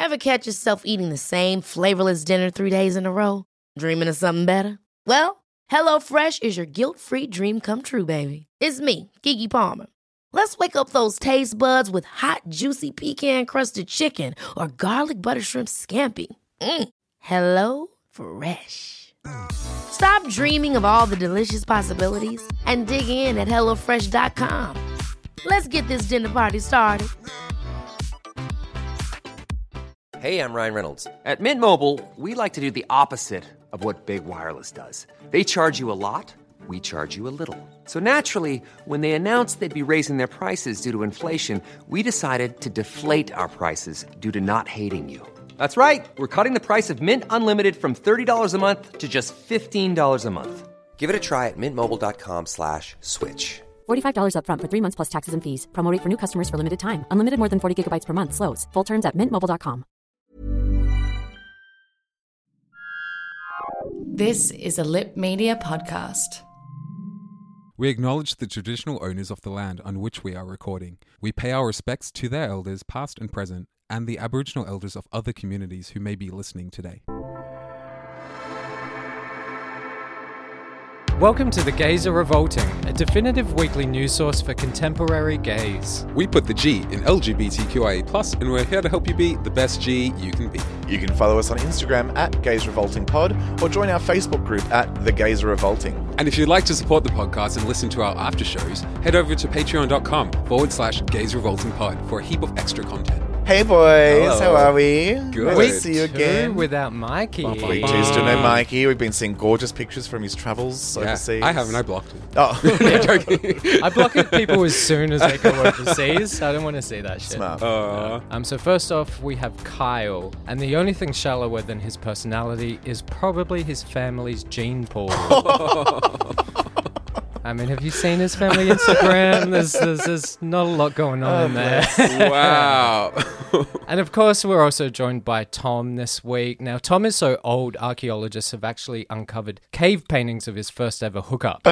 Ever catch yourself eating the same flavorless dinner 3 days in a row? Dreaming of something better? Well, HelloFresh is your guilt-free dream come true, baby. It's me, Keke Palmer. Let's wake up those taste buds with hot, juicy pecan-crusted chicken or garlic butter shrimp scampi. Hello Fresh. Stop dreaming of all the delicious possibilities and dig in at HelloFresh.com. Let's get this dinner party started. Hey, I'm Ryan Reynolds. At Mint Mobile, we like to do the opposite of what Big Wireless does. They charge you a lot, we charge you a little. So naturally, when they announced they'd be raising their prices due to inflation, we decided to deflate our prices due to not hating you. That's right. We're cutting the price of Mint Unlimited from $30 a month to just $15 a month. Give it a try at mintmobile.com/switch. $45 up front for 3 months plus taxes and fees. Promo rate for new customers for limited time. Unlimited more than 40 gigabytes per month. Slows full terms at mintmobile.com. This is a Lip Media podcast. We acknowledge the traditional owners of the land on which we are recording. We pay our respects to their elders, past and present, and the Aboriginal elders of other communities who may be listening today. Welcome to The Gays Are Revolting, a definitive weekly news source for contemporary gays. We put the G in LGBTQIA+, and we're here to help you be the best G you can be. You can follow us on Instagram at Gays Revolting Pod or join our Facebook group at The Gays Are Revolting. And if you'd like to support the podcast and listen to our after shows, head over to patreon.com/Gays Revolting Pod for a heap of extra content. Hey boys, Hello. how are we? Good. Nice to see you again. Without Mikey. We choose to know Mikey. We've been seeing gorgeous pictures from his travels overseas. I haven't. I blocked it. Oh, Joking. I block people as soon as they go overseas. I don't want to see that shit. smart. So first off, we have Kyle, and the only thing shallower than his personality is probably his family's gene pool. I mean, have you seen his family Instagram? There's not a lot going on in there. Wow. And of course, we're also joined by Tom this week. Now, Tom is so old, archaeologists have actually uncovered cave paintings of his first ever hookup.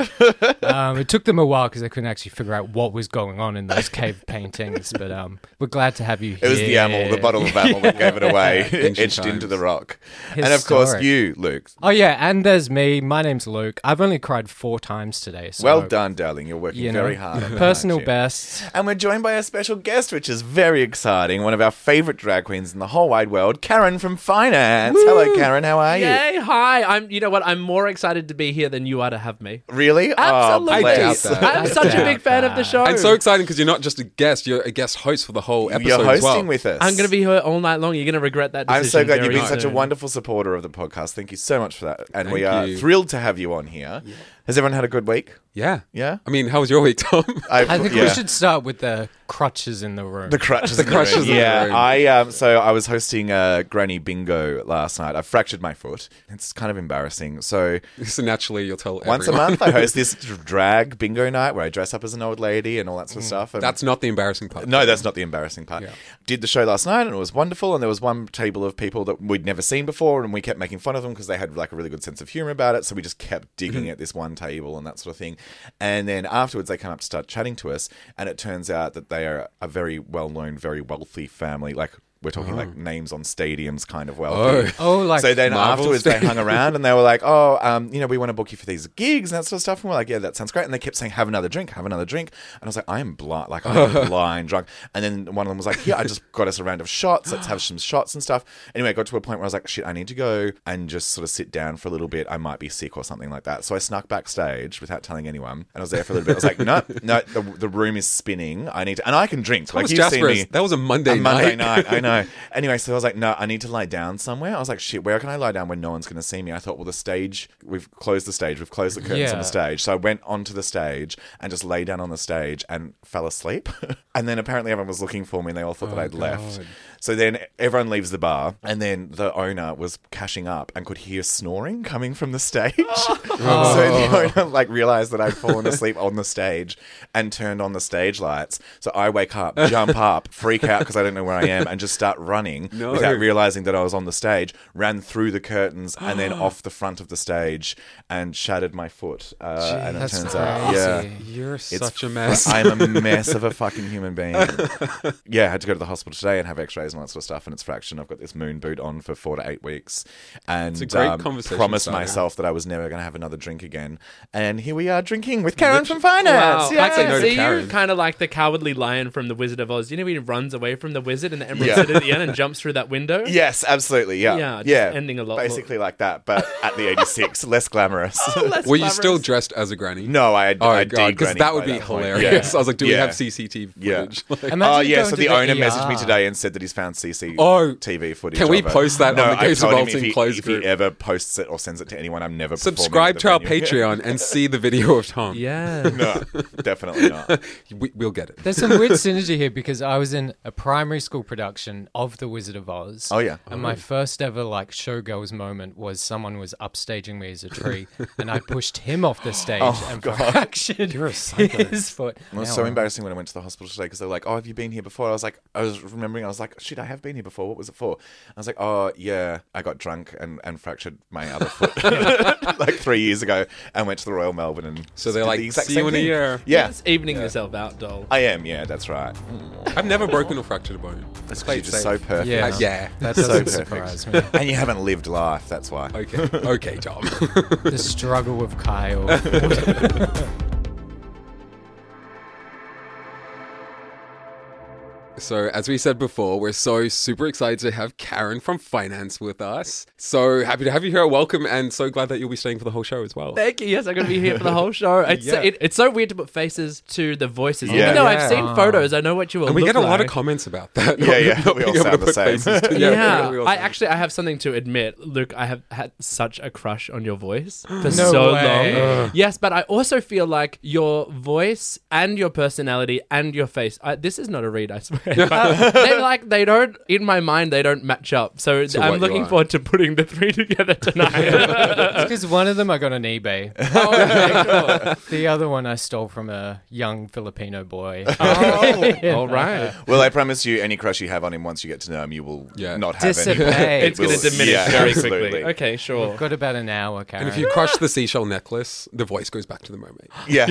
It took them a while because they couldn't actually figure out what was going on in those cave paintings. But we're glad to have you here. It was the amyl, the bottle of amyl that gave it away, etched times. into the rock. And of course, Historic. you, Luke. Oh, yeah, and there's me. My name's Luke. I've only cried 4 times today. So, Well done, darling. You're working very hard. on that, Personal aren't you? best. And we're joined by a special guest, which is very exciting. One of our favourite drag queens in the whole wide world, Karen from Finance. Woo! Hello, Karen. How are you? Yay, hi. You know what? I'm more excited to be here than you are to have me. Really? Absolutely. Oh, bless. I doubt I'm that. such a big fan of the show. And so exciting because you're not just a guest, you're a guest host for the whole episode You're as well. hosting with us. I'm going to be here all night long. You're going to regret that decision. I'm so glad you've very been such a soon. wonderful supporter of the podcast. Thank you so much for that. And Thank we are you. thrilled to have you on here. Yeah. Has everyone had a good week? Yeah. Yeah? I mean, how was your week, Tom? I think yeah. we should start with the crutches in the room. The crutches. The crutches in the Yeah, room. so I was hosting Granny Bingo last night. I fractured my foot. It's kind of embarrassing. So So naturally, you'll tell once a everyone. month, I host this drag bingo night where I dress up as an old lady and all that sort of stuff. And That's not the embarrassing part. no, that's not the embarrassing part. Yeah. Did the show last night and it was wonderful. And there was one table of people that we'd never seen before, and we kept making fun of them because they had like a really good sense of humor about it. So we just kept digging at this one table and that sort of thing. And then afterwards, they come up to start chatting to us, and it turns out that they are a very well-known, very wealthy family. Like, we're talking like names on stadiums kind of wealthy. Oh, like so then Marvel afterwards they stadium. hung around and they were like, oh, we want to book you for these gigs and that sort of stuff. And we're like, yeah, that sounds great. And they kept saying, have another drink, have another drink. And I was like, I'm blind, blind drunk. And then one of them was like, yeah, I just got us a round of shots. Let's have some shots and stuff. Anyway, I got to a point where I was like, shit, I need to go and just sort of sit down for a little bit. I might be sick or something like that. So I snuck backstage without telling anyone. And I was there for a little bit. I was like, no, the room is spinning. I need to, and I can drink. Thomas Like, you've seen Jaspers, me. that was a Monday Monday night. night, I know. Anyway, so I was like, no, I need to lie down somewhere. I was like, shit, where can I lie down when no one's going to see me? I thought, well, the stage, we've closed the curtains on the stage. So I went onto the stage and just lay down on the stage and fell asleep. And then apparently everyone was looking for me and they all thought that I'd left. So then everyone leaves the bar, and then the owner was cashing up and could hear snoring coming from the stage. So the owner like realized that I'd fallen asleep on the stage and turned on the stage lights. So I wake up, jump up, freak out because I don't know where I am, and just start running without realizing that I was on the stage, ran through the curtains and then off the front of the stage and shattered my foot. And it turns out, yeah. You're such a mess. I'm a mess of a fucking human being. Yeah, I had to go to the hospital today and have x-rays X-rays and all that sort of stuff, and it's fraction. I've got this moon boot on for 4 to 8 weeks, and It's a great conversation promised starter. myself that I was never going to have another drink again. And here we are drinking with Karen from Finance. Wow. Yeah. I can no to see you Karen. kind of like the cowardly lion from The Wizard of Oz. You know, he runs away from the wizard in the Emerald City at the end and jumps through that window? Yes, absolutely. Yeah, Yeah, just ending a lot more. basically like that, but at the 86, less glamorous. Were you still dressed as a granny? No, I Oh, did God, because granny that would by be that point. hilarious. Yeah. I was like, do we Yeah. have CCTV Yeah. footage? Like- Oh, Imagine yeah, going so to the owner messaged me ER. today and said that he's found CCTV Oh, footage. can we of it. post that no, on the I Case told of him Bolton if he, closed if he group? ever posts it or sends it to anyone, I'm never performing Subscribe at to the our venue. Patreon and see the video of Tom. Yeah. No, definitely not. We'll get it. There's some weird synergy here because I was in a primary school production of The Wizard of Oz. Oh, yeah. And my first ever like showgirls moment was someone was upstaging me as a tree, and I pushed him off the stage and fractured his foot. It was Now so I'm- embarrassing when I went to the hospital today because they were like, "Oh, have you been here before?" I was remembering, I was like, "Shit, I have been here before. What was it for?" I was like, "Oh, yeah, I got drunk and fractured my other foot like 3 years ago and went to the Royal Melbourne and So they're did like, the exact "See same you in a thing." year. Yeah, Just evening yourself out, doll. I am. Yeah, that's right. I've never broken or fractured a bone. That's Play because it you're just safe. so perfect. Yeah. Yeah. That So doesn't perfect. surprise me. And you haven't lived life. That's why. Okay. Okay, Tom. The struggle of Kyle. So, as we said before, we're so super excited to have Karen from Finance with us. So happy to have you here. Welcome, and so glad that you'll be staying for the whole show as well. Thank you. Yes, I'm going to be here for the whole show. It's Yeah. it's so weird to put faces to the voices. Yeah. Even though Yeah. I've seen photos, I know what you will And we look get a lot of like. comments about that. Yeah, Not we all being able sound to the put same. faces to- Yeah, we all I sound- have something to admit. Luke, I have had such a crush on your voice for No so way. long. Yes, but I also feel like your voice and your personality and your face. This is not a read, I swear. But they don't. In my mind, they don't match up. So To I'm what you looking are. forward to putting the three together tonight. Because one of them I got on eBay. Oh, okay, cool. The other one I stole from a young Filipino boy. All right. Well, I promise you, any crush you have on him, once you get to know him, you will Yeah. not have Dissipate. any. It's going to will- diminish yeah, very absolutely. quickly. Okay, sure. Got about an hour, Karen. And if you crush the seashell necklace, the voice goes back to the mermaid. Yeah.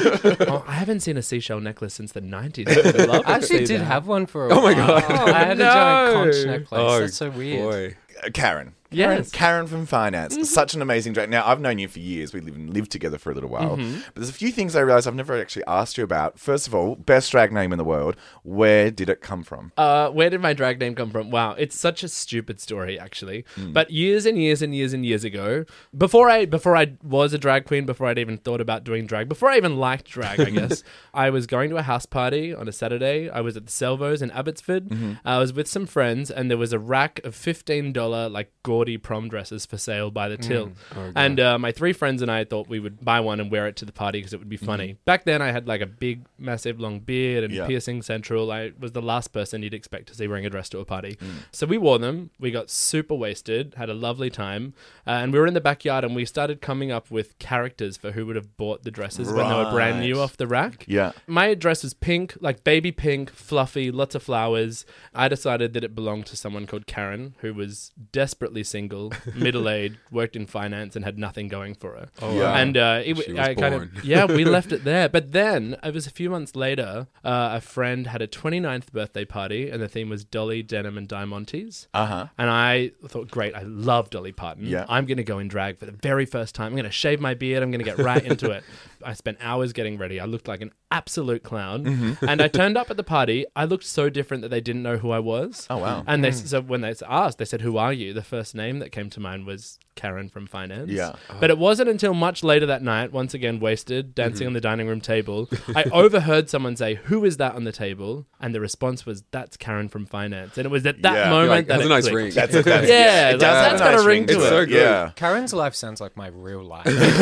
Oh, I haven't seen a seashell necklace since the 90s. I would love to I actually see did that. have one for a Oh my while. God. I had a No. giant conch necklace. Oh, That's so weird. Boy. Karen. Yes. Karen from Finance. Such an amazing drag. Now, I've known you for years. We lived together for a little while. But there's a few things I realised I've never actually asked you about. First of all, best drag name in the world. Where did it come from? Where did my drag name come from? Wow, it's such a stupid story, actually. But years and years and years and years ago, before I was a drag queen, before I'd even thought about doing drag, before I even liked drag, I guess, I was going to a house party on a Saturday. I was at the Salvos in Abbotsford. I was with some friends, and there was a rack of $15 like gaudy prom dresses for sale by the till. And my three friends and I thought we would buy one and wear it to the party because it would be funny. Back then, I had like a big, massive, long beard and piercing central. I was the last person you'd expect to see wearing a dress to a party. So we wore them. We got super wasted, had a lovely time, and we were in the backyard and we started coming up with characters for who would have bought the dresses when they were brand new Right. off the rack. Yeah. My dress was pink, like baby pink, fluffy, lots of flowers. I decided that it belonged to someone called Karen, who was desperately single, middle-aged, worked in finance, and had nothing going for her. wow. And She was born. we left it there. But then it was a few months later, a friend had a 29th birthday party, and the theme was Dolly, Denim, and Diamantes. Uh-huh. And I thought, great, I love Dolly Parton. Yeah. I'm going to go in drag for the very first time. I'm going to shave my beard. I'm going to get right into it. I spent hours getting ready. I looked like an absolute clown. And I turned up at the party. I looked so different that they didn't know who I was. Oh, wow. And so when they asked, they said, "Who are you?" The first name that came to mind was Karen from Finance. Yeah. But it wasn't until much later that night, once again wasted, dancing on the dining room table, I overheard someone say, "Who is that on the table?" And the response was, "That's Karen from Finance." And it was at that Yeah. moment Like, that has a it nice clicked. ring. That's Yeah, it does that's have a got a nice ring to to it. So good. Yeah. Karen's life sounds like my real life.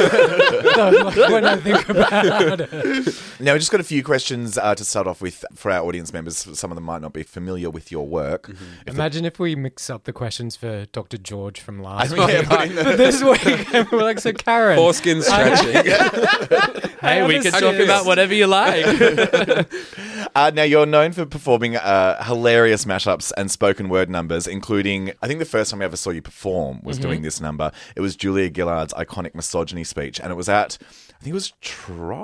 Like, when I think about it. Now, we just got a few questions to start off with for our audience members. Some of them might not be familiar with your work. Imagine if we mix up the questions for Dr. George from last Yeah, week. but in the- But this week, we're like, so Karen. Foreskin stretching. Hey, we have a can talk serious- about whatever you like. Now, you're known for performing hilarious mashups and spoken word numbers, including, I think the first time I ever saw you perform was doing this number. It was Julia Gillard's iconic misogyny speech, and it was at, I think it was Trough?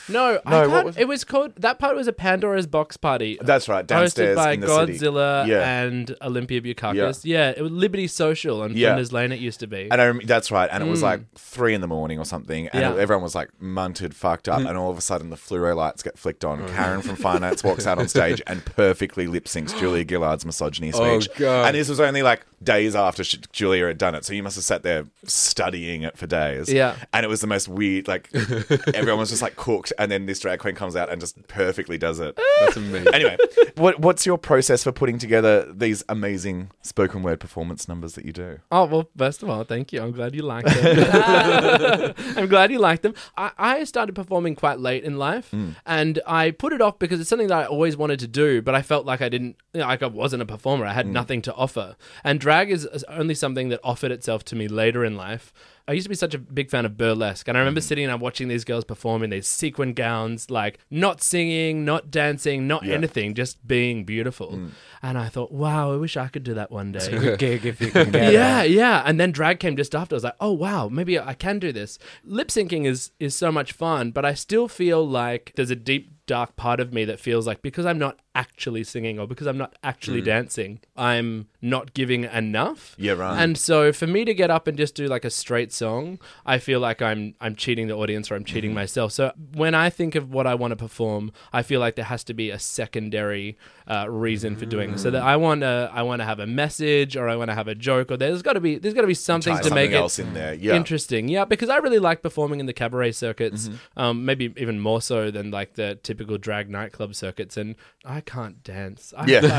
No, I No, can't. what was- It was called. That part was a Pandora's Box party. That's right, downstairs hosted by in the city. Godzilla Yeah. and Olympia Bukakis. Yeah, it was Liberty Social on Yeah. Flinders Lane. It used to be. And that's right. And it was like 3 a.m. or something. And Yeah. everyone was like munted, fucked up. And all of a sudden the fluoro lights get flicked on. Karen from finance walks out on stage and perfectly lip syncs Julia Gillard's misogyny Oh, speech. God. And this was only like days after Julia had done it. So you must have sat there studying it for days. Yeah. And it was the most weird, like, everyone was just like cooked. And then this drag queen comes out and just perfectly does it. That's amazing. Anyway, what's your process for putting together these amazing spoken word performance numbers that you do? Oh, well, first of all, thank you. I'm glad you liked them. I'm glad you liked them. I started performing quite late in life, and I put it off because it's something that I always wanted to do, but I felt like I didn't, like I wasn't a performer. I had nothing to offer. And drag is only something that offered itself to me later in life. I used to be such a big fan of burlesque, and I remember sitting and watching these girls perform in these sequin gowns, like not singing, not dancing, not anything, just being beautiful. And I thought, wow, I wish I could do that one day. Good gig if you can get it. Yeah. And then drag came just after. I was like, oh, wow, maybe I can do this. Lip syncing is so much fun, but I still feel like there's a deep, dark part of me that feels like because I'm not actually singing or because I'm not actually dancing, I'm not giving enough. Yeah, right. And so for me to get up and just do like a straight song, I feel like I'm cheating the audience or I'm cheating myself. So when I think of what I want to perform, I feel like there has to be a secondary reason for doing it. So that I want to have a message or I want to have a joke or there's got to be something Tie to make something it else in there. Yeah. interesting. Yeah, because I really like performing in the cabaret circuits, maybe even more so than like the typical drag nightclub circuits. And I can't dance.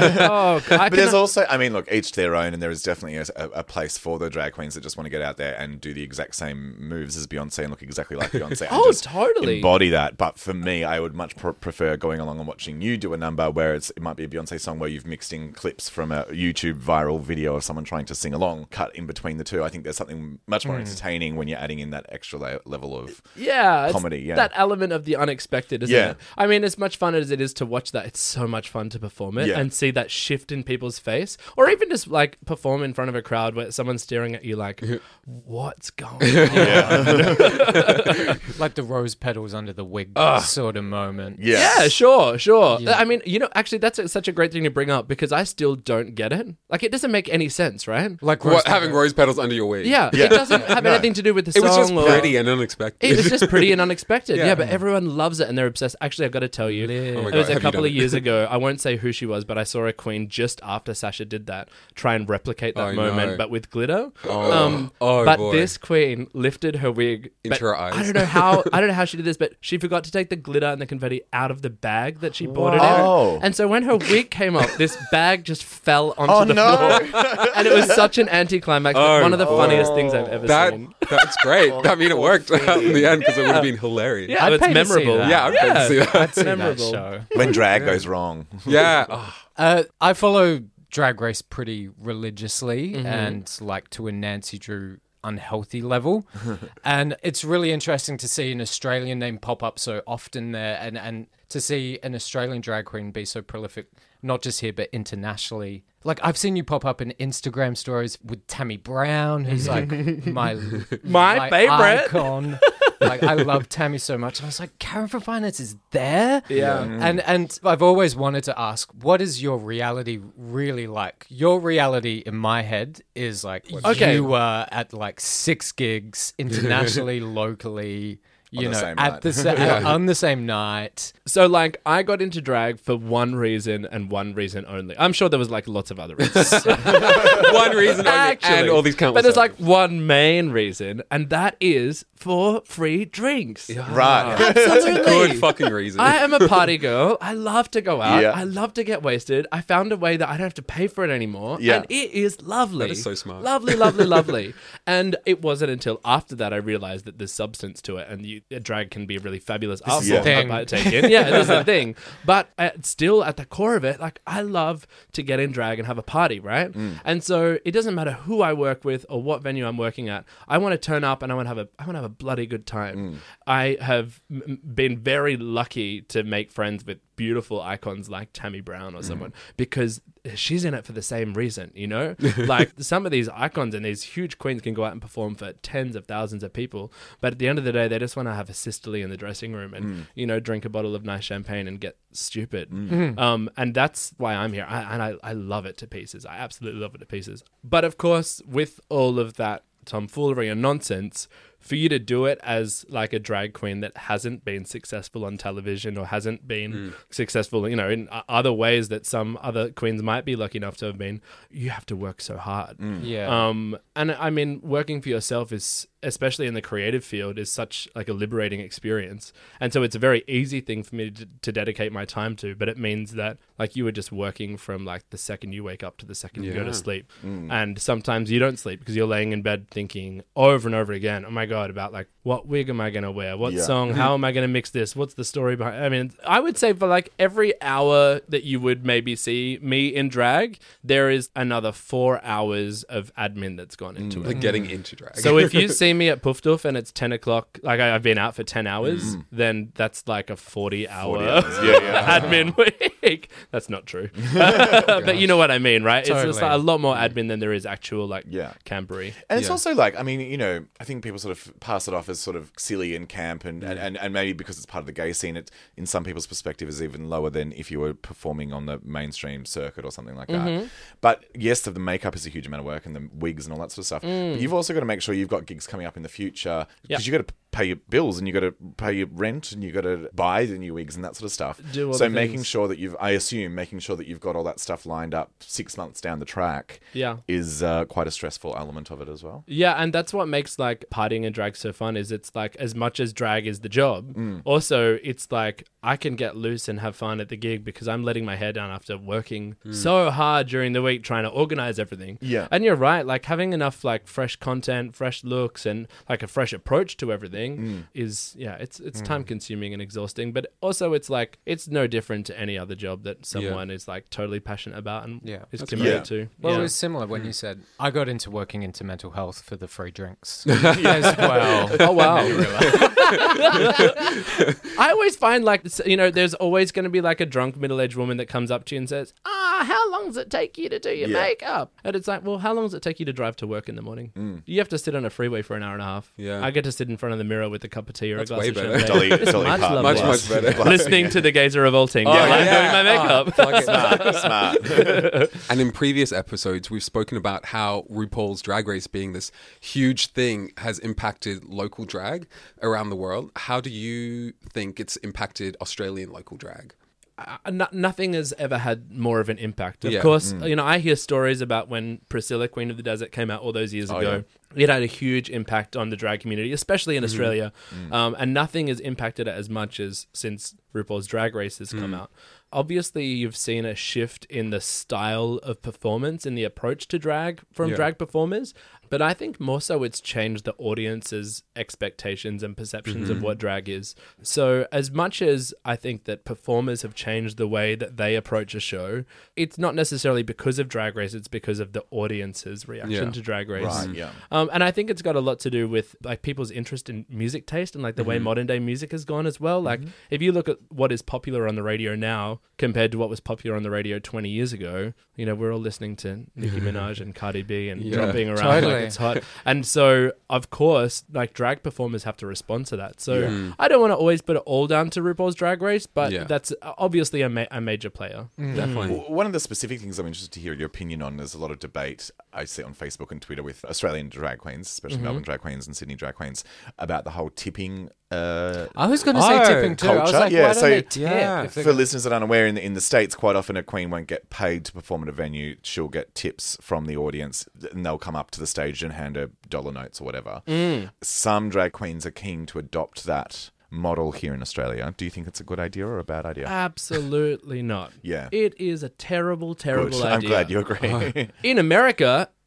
But there's also, I mean, look, each their own, and there is definitely a place for the drag queens that just want to get out there and do the exact same moves as Beyonce and look exactly like Beyonce. And Oh, just totally. embody that. But for me, I would much prefer going along and watching you do a number where it might be a Beyonce song where you've mixed in clips from a YouTube viral video of someone trying to sing along, cut in between the two. I think there's something much more entertaining when you're adding in that extra level of it's comedy. Yeah. that element of the unexpected, isn't Yeah. it? I mean, as much fun as it is to watch that, it's so much fun to perform it Yeah. and see that shift in people's face, or even just like perform in front of a crowd where someone's staring at you like, what's going on? Like the rose petals under the wig sort of moment. Yeah. Yeah, sure. Yeah. I mean, actually, that's such a great thing to bring up because I still don't get it. Like, it doesn't make any sense, right? Like What, having rose petals under your wig? Yeah, it doesn't have anything to do with the It song. was just or- pretty and unexpected. It was just pretty and unexpected. Yeah. Yeah, but everyone loves it and they're obsessed. Actually, I've got to tell you, Oh my it was God, a have you couple done of it? years ago. I won't say who she was, but I saw a queen just after Sasha did that try and replicate that Oh, moment, no. but with glitter. Oh, but boy. this queen lifted her wig Into but her eyes. I don't know how she did this, but she forgot to take the glitter and the confetti out of the bag that she bought it Oh. in. And so when her wig came off, this bag just fell onto Oh, the no. floor, and it was such an anticlimax. Oh, one of the funniest things I've ever seen. That's great. I mean, it worked out in the end because it would have been hilarious. Yeah, I'd it's pay to see memorable. that. Yeah, I'd pay to see that. I'd see memorable. that show. When drag goes wrong. Yeah. Oh, I follow Drag Race pretty religiously and like to a Nancy Drew unhealthy level. And it's really interesting to see an Australian name pop up so often there and to see an Australian drag queen be so prolific, not just here, but internationally. Like, I've seen you pop up in Instagram stories with Tammy Brown, who's like my favorite. icon. Like, I love Tammy so much. And I was like, Karen from Finance is there? Yeah. And I've always wanted to ask, what is your reality really like? Your reality in my head is like, Okay. you were at like 6 gigs internationally, locally, you On the know, same at night. the on the same night. So, like, I got into drag for one reason and one reason only. I'm sure there was, like, lots of other reasons. one reason only, and all these countless But there's, like, others. one main reason, and that is for free drinks. Right. Absolutely. good fucking reason. I am a party girl. I love to go out. Yeah. I love to get wasted. I found a way that I don't have to pay for it anymore. Yeah. And it is lovely. That is so smart. Lovely, lovely, lovely. And it wasn't until after that I realized that there's substance to it and drag can be a really fabulous art is the form thing. to take in. Yeah, this is the thing. But still at the core of it, like, I love to get in drag and have a party, right? And so it doesn't matter who I work with or what venue I'm working at. I want to turn up and I want to have a bloody good time. I have been very lucky to make friends with beautiful icons like Tammy Brown or someone, because she's in it for the same reason, you know? Like some of these icons and these huge queens can go out and perform for tens of thousands of people, but at the end of the day, they just want to have a sisterly in the dressing room and, you know, drink a bottle of nice champagne and get stupid. And that's why I'm here. I love it to pieces. I absolutely love it to pieces. But of course, with all of that tomfoolery and nonsense, for you to do it as like a drag queen that hasn't been successful on television or hasn't been successful, you know, in other ways that some other queens might be lucky enough to have been, you have to work so hard. And I mean, working for yourself is, especially in the creative field, is such like a liberating experience. And so it's a very easy thing for me to dedicate my time to, but it means that like you were just working from like the second you wake up to the second you go to sleep. And sometimes you don't sleep because you're laying in bed thinking over and over again, oh my God, about like, what wig am I going to wear? What song? How am I going to mix this? What's the story behind? I mean, I would say for like every hour that you would maybe see me in drag, there is another 4 hours of admin that's gone into it. Like getting into drag. So if you see me at Poof Doof and it's 10 o'clock, like I've been out for 10 hours, then that's like a 40-hour admin week. That's not true. But you know what I mean, right? Totally. It's just like a lot more admin than there is actual like campery. And it's also like, I mean, you know, I think people sort of pass it off as sort of silly and camp and maybe because it's part of the gay scene, it in some people's perspective is even lower than if you were performing on the mainstream circuit or something like that. But yes, the makeup is a huge amount of work and the wigs and all that sort of stuff. But you've also got to make sure you've got gigs coming up in the future because you've got to pay your bills and you've got to pay your rent and you've got to buy the new wigs and that sort of stuff. So making sure that making sure that you've got all that stuff lined up 6 months down the track is quite a stressful element of it as well. Yeah, and that's what makes like partying and drag so fun is it's like as much as drag is the job, also it's like I can get loose and have fun at the gig because I'm letting my hair down after working so hard during the week trying to organize everything. Yeah. And you're right, like having enough like fresh content, fresh looks and like a fresh approach to everything is it's time consuming and exhausting, but also it's like it's no different to any other job that someone is like totally passionate about and is committed to. Well, it was similar when you said I got into working into mental health for the free drinks as well. Oh wow. I always find like, you know, there's always going to be like a drunk middle-aged woman that comes up to you and says, how long does it take you to do your makeup? And it's like, well, how long does it take you to drive to work in the morning? You have to sit on a freeway for an hour and a half. I get to sit in front of the mirror with a cup of tea or a glass of champagne. Much better. Listening to the Gays Are Revolting. Doing my makeup. Smart. And in previous episodes, we've spoken about how RuPaul's Drag Race being this huge thing has impacted local drag around the world. How do you think it's impacted Australian local drag? Nothing has ever had more of an impact. Of course, you know, I hear stories about when Priscilla, Queen of the Desert, came out all those years ago. It had a huge impact on the drag community, especially in Australia. And nothing has impacted it as much as since RuPaul's Drag Race has come out. Obviously, you've seen a shift in the style of performance and the approach to drag from drag performers. But I think more so it's changed the audience's expectations and perceptions of what drag is. So as much as I think that performers have changed the way that they approach a show, it's not necessarily because of Drag Race, it's because of the audience's reaction to Drag Race. Right, and I think it's got a lot to do with like people's interest in music taste and like the way modern day music has gone as well. Like if you look at what is popular on the radio now compared to what was popular on the radio 20 years ago, you know, we're all listening to Nicki Minaj and Cardi B and jumping around like it's hot. And so, of course, like drag performers have to respond to that. So I don't want to always put it all down to RuPaul's Drag Race, but that's obviously a major player. Definitely. One of the specific things I'm interested to hear your opinion on, there's a lot of debate I see on Facebook and Twitter with Australian drag queens, especially Melbourne drag queens and Sydney drag queens, about the whole tipping I was going to say tipping too. Culture. I was like, why don't they tip? For listeners that aren't aware, in the States, quite often a queen won't get paid to perform at a venue. She'll get tips from the audience and they'll come up to the stage and hand her dollar notes or whatever. Some drag queens are keen to adopt that model here in Australia. Do you think it's a good idea or a bad idea? Absolutely not. Yeah. It is a terrible, terrible idea. I'm glad you agree. In America,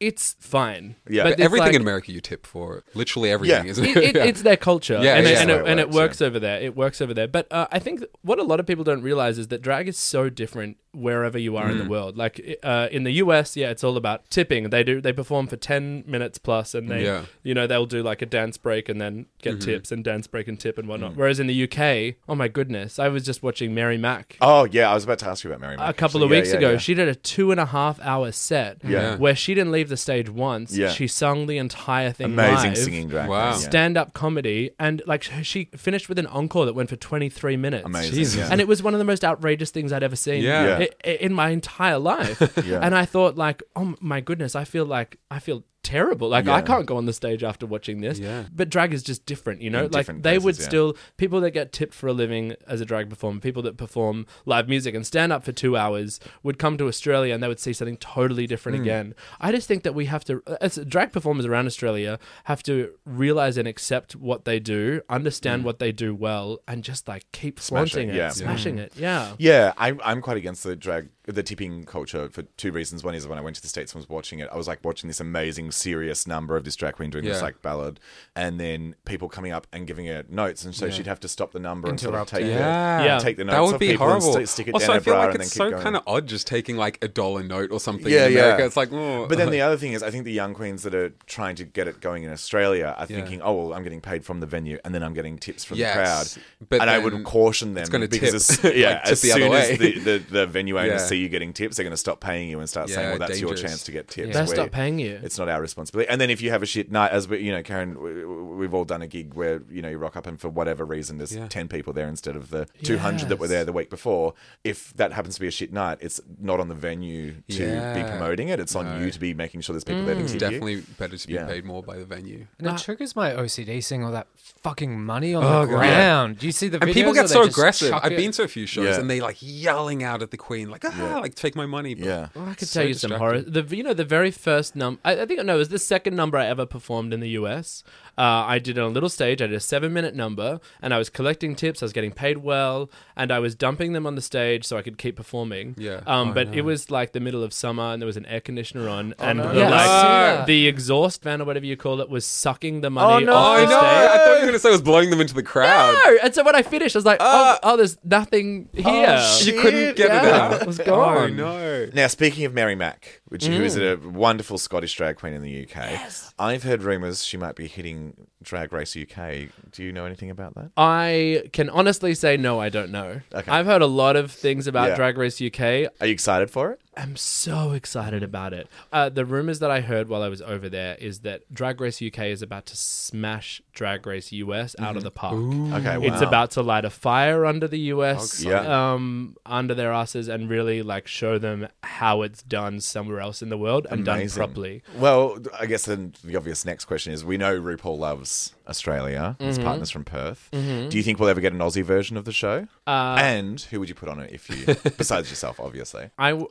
it's fine. Yeah. But But it's everything like- in America you tip for. Literally everything, Yeah. isn't it? It's their culture, Yeah, and, yeah, and, yeah. it, and it Works, works yeah. over there. It works over there. But I think what a lot of people don't realize is that drag is so different wherever you are in the world. Like in the US, it's all about tipping. They perform for 10 minutes plus, and they they'll do like a dance break and then get tips and dance break and tip and whatnot. Whereas in the UK, oh my goodness, I was just watching Mary Mack. Oh, yeah, I was about to ask you about Mary Mack. A couple of actually. weeks ago, she did a 2.5 hour set Yeah. where she didn't leave the stage once. Yeah. She sung the entire thing Amazing live. singing drag. Wow. queen, yeah. Stand-up comedy, and like she finished with an encore that went for 23 minutes. Amazing. Jesus. Yeah. And it was one of the most outrageous things I'd ever seen Yeah. in my entire life. Yeah. And I thought, like, oh my goodness, I feel terrible. Like, Yeah. I can't go on the stage after watching this. Yeah. But drag is just different, you know? In Like, different they would places, yeah. still, people that get tipped for a living as a drag performer, people that perform live music and stand up for 2 hours would come to Australia and they would see something totally different Hmm. again. I just think that we have to, as drag performers around Australia, have to realize and accept what they do, understand what they do well, and just like keep Smash flaunting it, it, yeah. smashing it. Yeah. Yeah, I'm quite against the tipping culture for two reasons. One is when I went to the States and was watching it, I was like watching this amazing serious number of this drag queen doing this Yeah. like ballad, and then people coming up and giving her notes, and so she'd have to stop the number and sort of Interrupt take it. Yeah. take the notes That would off be people horrible. and stick it Also, down I her feel bra like and then it's keep so going. kind of odd just taking like $1 note or something Yeah, in yeah. America. It's like, oh. But then the other thing is, I think the young queens that are trying to get it going in Australia are thinking, oh, well, I'm getting paid from the venue and then I'm getting tips from Yes, the crowd. but And I then would caution them it's gonna because tip, as, like, tip as the other soon as way. the venue owners Yeah. see you getting tips, they're going to stop paying you and start saying, Yeah, well, that's your dangerous. chance to get tips. They'll where stop paying you. It's not our responsibility. And then if you have a shit night, as we, Karen, we've all done a gig where, you rock up and for whatever reason there's 10 people there instead of the 200 that were there the week before. If that happens to be a shit night, it's not on the venue to be Yeah. promoting it. It's on you to be making sure there's people there to It's tip you. definitely better to be Yeah. paid more by the venue. And it triggers my OCD seeing all that fucking money on Oh, the God. ground. Do you see the videos? And people where get they so just aggressive. chuck I've it? been to a few shows Yeah. and they like yelling out at the queen, like, like take my money. But Yeah. Well, I could so tell you some horror. distracting. The very first number. I think no, it was the second number I ever performed in the US. I did it on a little stage. I did a 7-minute number, and I was collecting tips. I was getting paid well, and I was dumping them on the stage so I could keep performing. Yeah. But it was like the middle of summer, and there was an air conditioner on, and no. the, Yeah. the exhaust fan or whatever you call it was sucking the money no. off I the know. stage. I thought you were going to say it was blowing them into the crowd. No! And so when I finished, I was like, oh, there's nothing here. You couldn't get it Yeah, out. it was gone. Oh, no. Now, speaking of Mary Mack, who is a wonderful Scottish drag queen in the UK, I've heard rumours she might be hitting Drag Race UK. Do you know anything about that? I can honestly say no, I don't know. Okay. I've heard a lot of things about Yeah. Drag Race UK. Are you excited for it? I'm so excited about it. The rumors that I heard while I was over there is that Drag Race UK is about to smash Drag Race US out of the park. Okay, wow. It's about to light a fire under the US, Yeah. under their asses, and really like show them how it's done somewhere else in the world and done Amazing. properly. Well, I guess then the obvious next question is, we know RuPaul loves Australia, his partners from Perth. Do you think we'll ever get an Aussie version of the show? And who would you put on it if you, besides yourself, obviously?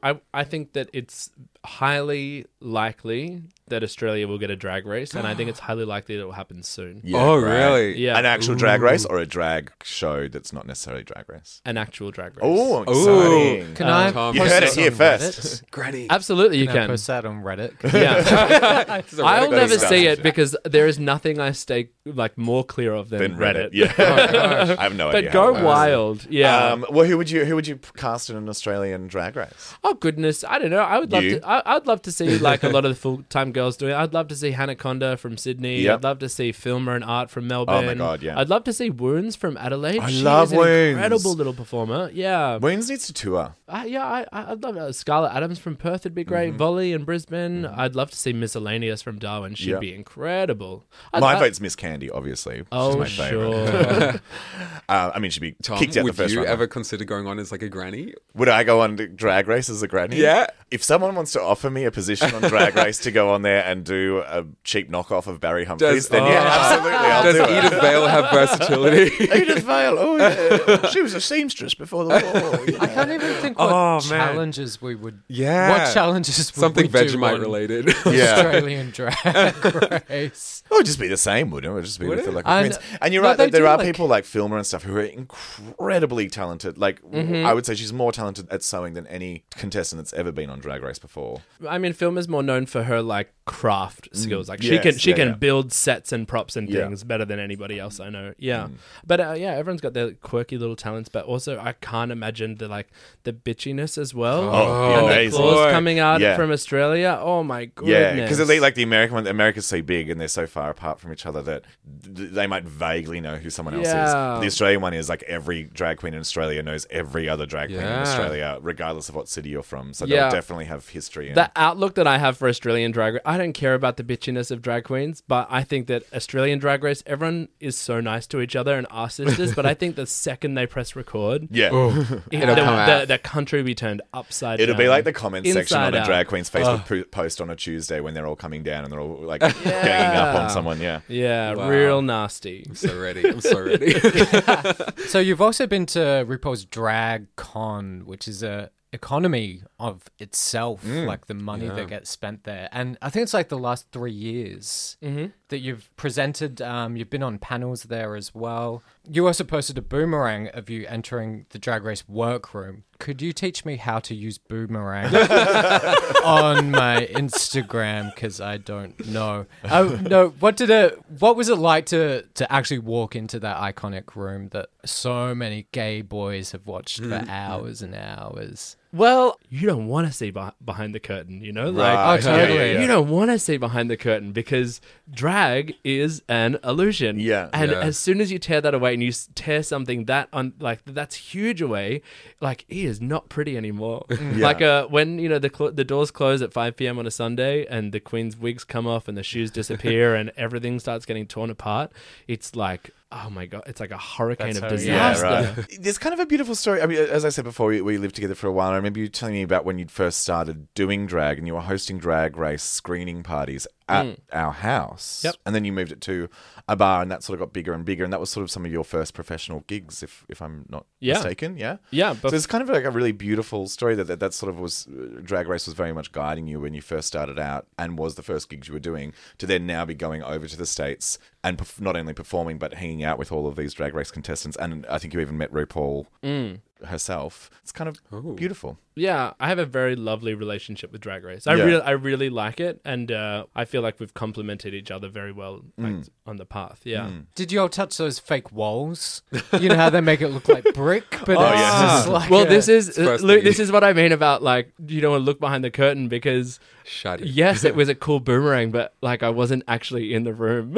I think that it's highly likely that Australia will get a drag race, and I think it's highly likely that it will happen soon. Yeah, Oh, right. really? Yeah. An actual drag race or a drag show that's not necessarily drag race? An actual drag race. Oh, exciting. Can I Tom, You post heard it this here on first. Reddit? Granny. Absolutely, you Can I can. post that on Reddit? Yeah. I'll Reddit never stuff. see it because there is nothing I stay like more clear of than Then Reddit. Yeah. I have no idea. But go how it works. wild. Yeah. Well, who would you cast in an Australian drag race? Oh goodness, I don't know. I would love You? to. I'd love to see like a lot of the full-time girls doing it. I'd love to see Hanaconda from Sydney. Yep. I'd love to see Filmer and Art from Melbourne. God, yeah. I'd love to see Woons from Adelaide. I She love is an Woons. incredible little performer. Yeah. Woons needs to tour. I'd love Scarlett Adams from Perth. Would be great. Volley in Brisbane. I'd love to see Miscellaneous from Darwin. She'd Yep. be incredible. My vote's Miss Candy, obviously. Oh, She's my favourite. I mean, she'd be Tom, kicked out the would first you round. ever consider going on as like a granny? Would I go on to Drag Race as a granny? Yeah. If someone wants to offer me a position on Drag Race to go on there and do a cheap knockoff of Barry Humphries, then yeah, absolutely, I'll Does do it. Edith Vale have versatility? Edith Vale, oh yeah. She was a seamstress before the war. I can't even think what Oh, man. challenges we would. Yeah. What challenges would Something we do Vegemite on related. Yeah. Australian drag race? It would just be the same, wouldn't it? It would just be Would with the it? local And- queens. And you're no, right, they there do, are like- people like Filmer and stuff who are incredibly talented. Like, I would say she's more talented at sewing than any contestant that's ever been on Drag Race before. I mean, Film is more known for her like craft skills. Like Yes, she yeah, can yeah. build sets and props and Yeah. things better than anybody else I know. Yeah, but everyone's got their quirky little talents. But also, I can't imagine the bitchiness as well. Oh, and the amazing. claws coming out Yeah. from Australia. Oh my goodness! Yeah, because like the American one, America's so big and they're so far apart from each other that they might vaguely know who someone else is. Yeah. The Australian one is like every drag queen in Australia knows every other drag queen in Yeah. Australia, regardless of what city you're from. So Yeah. they'll definitely have history. And, The outlook that I have for Australian Drag Race, I don't care about the bitchiness of drag queens, but I think that Australian Drag Race, everyone is so nice to each other and our sisters, but I think the second they press record, yeah. the country will be turned upside down. It'll be like the comment section on Inside a out. drag queen's Facebook post on a Tuesday when they're all coming down and they're all like ganging up on someone. Yeah. Yeah, Wow. real nasty. I'm so ready. I'm so ready. So you've also been to RuPaul's Drag Con, which is a economy of itself, like the money that gets spent there. And I think it's like the last 3 years that you've presented. You've been on panels there as well. You also posted a boomerang of you entering the Drag Race workroom. Could you teach me how to use boomerang on my Instagram? Because I don't know. No, what was it like to actually walk into that iconic room that so many gay boys have watched for hours and hours? Well, you don't want to see behind the curtain, you know? Like, Right. Oh, totally. You don't want to see behind the curtain because drag is an illusion. Yeah. And Yeah. as soon as you tear that away and you tear something that's huge away, like, he is not pretty anymore. Like when, you know, the doors close at 5 p.m. on a Sunday and the queen's wigs come off and the shoes disappear and everything starts getting torn apart, it's like, oh my God, it's like a hurricane That's of how- disaster. Yeah, right. There's kind of a beautiful story. I mean, as I said before, we lived together for a while. I remember you telling me about when you'd first started doing drag and you were hosting drag race screening parties at our house. Yep. And then you moved it to a bar and that sort of got bigger and bigger. And that was sort of some of your first professional gigs, if I'm not mistaken. Yeah. Yeah, So it's kind of like a really beautiful story that sort of was, drag race was very much guiding you when you first started out and was the first gigs you were doing to then now be going over to the States and not only performing but hanging out with all of these drag race contestants. And I think you even met RuPaul herself. It's kind of beautiful. Yeah, I have a very lovely relationship with Drag Race. Yeah. I really like it, and I feel like we've complemented each other very well on the path. Yeah. Did you all touch those fake walls? You know how they make it look like brick, but it's yeah. just like Well, a- this is first Luke, thing. this is what I mean about, like, you don't want to look behind the curtain because Shut it. yes, it was a cool boomerang, but like I wasn't actually in the room.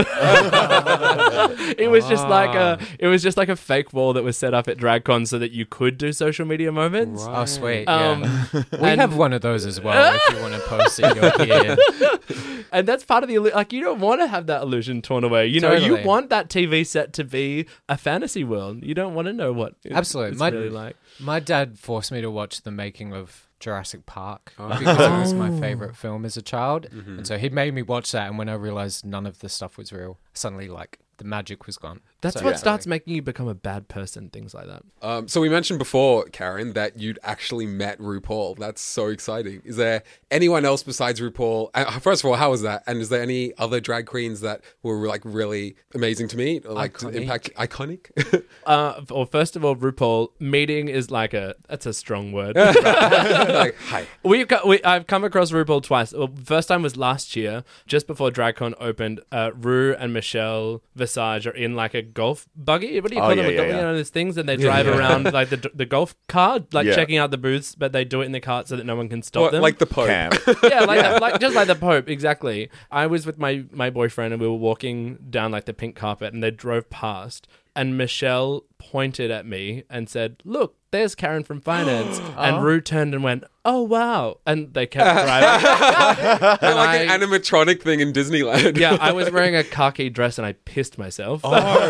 It was just like a fake wall that was set up at DragCon so that you could do social media moments. Oh, sweet. Um, Yeah. We have one of those as well if you want to post in your beard. And that's part of the like. You don't want to have that illusion torn away. You know, Totally. you want that TV set to be a fantasy world. You don't want to know what Absolutely. it's My- really like. My dad forced me to watch the making of Jurassic Park because it was my favorite film as a child. And so he made me watch that. And when I realized none of the stuff was real, suddenly, like, the magic was gone. That's So, what yeah. starts making you become a bad person. Things like that. So we mentioned before, Karen, that you'd actually met RuPaul. That's so exciting. Is there anyone else besides RuPaul? First of all, how was that? And is there any other drag queens that were like really amazing to meet? Or, like Iconic. impact iconic? Well, first of all, RuPaul meeting is like that's a strong word. Like, hi. I've come across RuPaul twice. Well, first time was last year, just before DragCon opened. Ru and Michelle Visage are in like a golf buggy. What do you call them? yeah, You know, those things, and they drive around like the golf cart, like Yeah. checking out the booths, but they do it in the cart so that no one can stop What, them. like the Pope. Cam. Yeah, like just like the Pope, exactly. I was with my boyfriend and we were walking down like the pink carpet and they drove past and Michelle pointed at me and said, "Look, there's Karen from finance." And Ru turned and went, "Oh wow," and they kept driving. They're like an animatronic thing in Disneyland. Yeah, I was wearing a khaki dress and I pissed myself.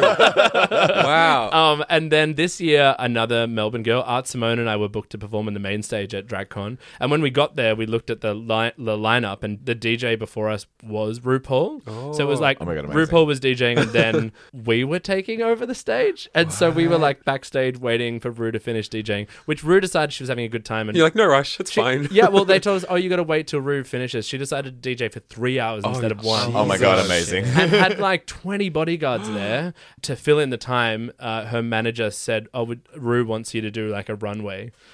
Wow. And then this year, another Melbourne girl, Art Simone, and I were booked to perform in the main stage at DragCon. And when we got there, we looked at the lineup, and the DJ before us was RuPaul. So it was like Oh my God, amazing. RuPaul was DJing, and then we were taking over the stage. And so we were like backstage waiting for Ru to finish DJing, which Ru decided she was having a good time. And You're like, no rush. It's fine. yeah, well, they told us, "Oh, you got to wait till Ru finishes." She decided to DJ for 3 hours instead of one. Oh my God, amazing. And had like 20 bodyguards there to fill in the time. Her manager said, "Oh, Ru wants you to do like a runway,"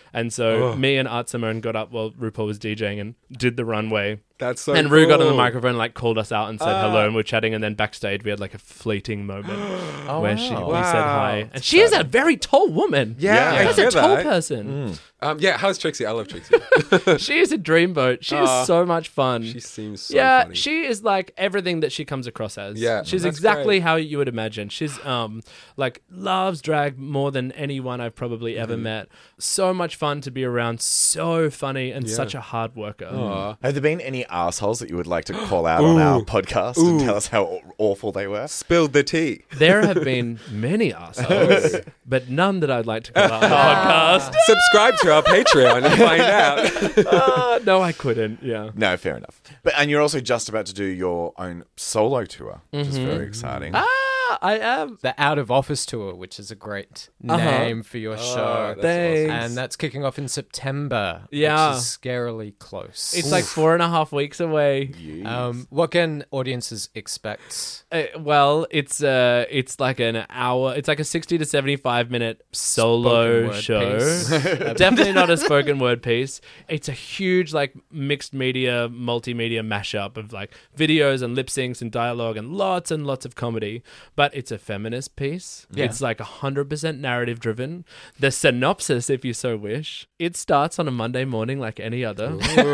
And so me and Art Simone got up while RuPaul was DJing and did the runway. That's so And cool. Ru got on the microphone, like called us out and said hello, and we're chatting. And then backstage, we had like a fleeting moment where we said hi. And she is a very tall woman. Yeah, I She's hear a tall that. person. How's Trixie? I love Trixie. She is a dreamboat. She is so much fun. She seems so yeah, funny. she is like everything that she comes across as. Yeah, she's that's exactly great. how you would imagine. She's like loves drag more than anyone I've probably ever met. So much fun to be around. So funny and such a hard worker. Have there been any assholes that you would like to call out on our podcast and tell us how awful they were? Spilled the tea. There have been many assholes, but none that I'd like to call out on the podcast. Subscribe to our Patreon and find out. No, I couldn't. Yeah. No, fair enough. And you're also just about to do your own solo tour, which is very exciting. I am. The Out of Office Tour, which is a great name for your show. that's Thanks. And that's kicking off in September. Yeah. Which is scarily close. It's like 4.5 weeks away. What can audiences expect? Well, it's like an hour. It's like a 60 to 75 minute solo Spoken word show. piece. Definitely not a spoken word piece. It's a huge like mixed media, multimedia mashup of like videos and lip syncs and dialogue and lots of comedy. But it's a feminist piece. Yeah. It's like 100% narrative driven. The synopsis, if you so wish, it starts on a Monday morning like any other.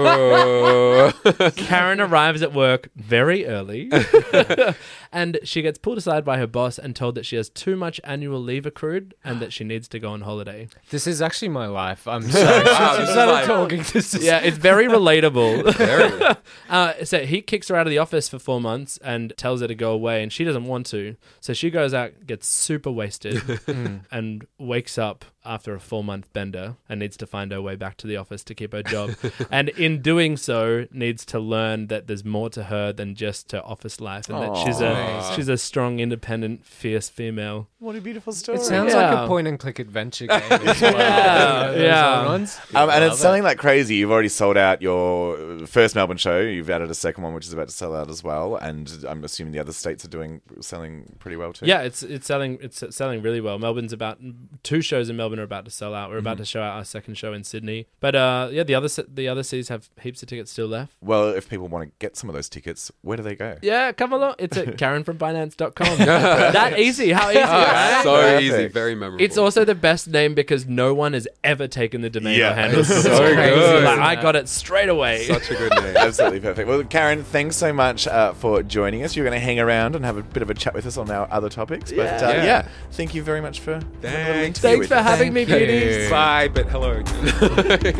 Karen arrives at work very early and she gets pulled aside by her boss and told that she has too much annual leave accrued and that she needs to go on holiday. This is actually my life. I'm sorry. this is like- talking. This is Yeah, it's very relatable. So he kicks her out of the office for 4 months and tells her to go away, and she doesn't want to. So she goes out, gets super wasted, and wakes up after a 4-month bender and needs to find her way back to the office to keep her job. And in doing so, needs to learn that there's more to her than just her office life, and that she's a strong, independent, fierce female. What a beautiful story. It sounds like a point and click adventure game as well. Yeah. And it's selling like crazy. You've already sold out your first Melbourne show. You've added a second one, which is about to sell out as well. And I'm assuming the other states are selling pretty well too. Yeah, it's selling really well. Melbourne's about 2 shows in Melbourne are about to sell out. We're about to show out our second show in Sydney. But the other cities have heaps of tickets still left. Well, if people want to get some of those tickets, where do they go? Yeah, come along. It's at KarenFromBinance.com. That easy. How easy, right? So Perfect. easy. Very memorable. It's also the best name because no one has ever taken the domain Yeah. or handle. It's So so good. Like, I got it straight away. such a good name. Absolutely perfect. Well, Karen, thanks so much for joining us. You're going to hang around and have a bit of a chat with us on our other topics. But Yeah. thank you very much for Thanks. having a little interview Thanks with for us. having me, Thank you. beauties. Bye, but hello again.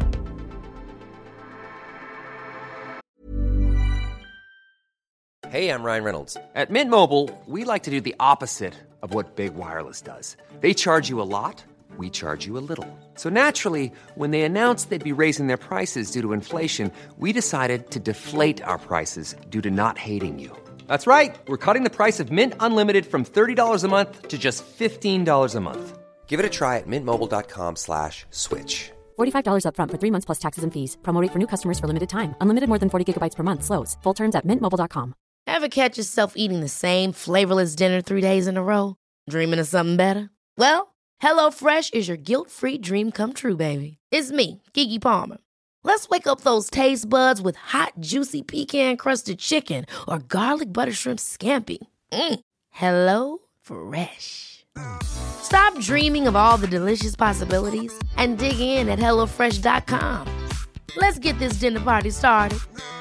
Hey, I'm Ryan Reynolds. At Mint Mobile, we like to do the opposite of what Big Wireless does. They charge you a lot, we charge you a little. So naturally, when they announced they'd be raising their prices due to inflation, we decided to deflate our prices due to not hating you. That's right. We're cutting the price of Mint Unlimited from $30 a month to just $15 a month. Give it a try at mintmobile.com/switch. $45 upfront for 3 months plus taxes and fees. Promo rate for new customers for limited time. Unlimited more than 40 gigabytes per month. Slows full terms at mintmobile.com. Ever catch yourself eating the same flavorless dinner 3 days in a row? Dreaming of something better? Well, HelloFresh is your guilt-free dream come true, baby. It's me, Keke Palmer. Let's wake up those taste buds with hot, juicy pecan-crusted chicken or garlic butter shrimp scampi. Hello Fresh. Stop dreaming of all the delicious possibilities and dig in at HelloFresh.com. Let's get this dinner party started.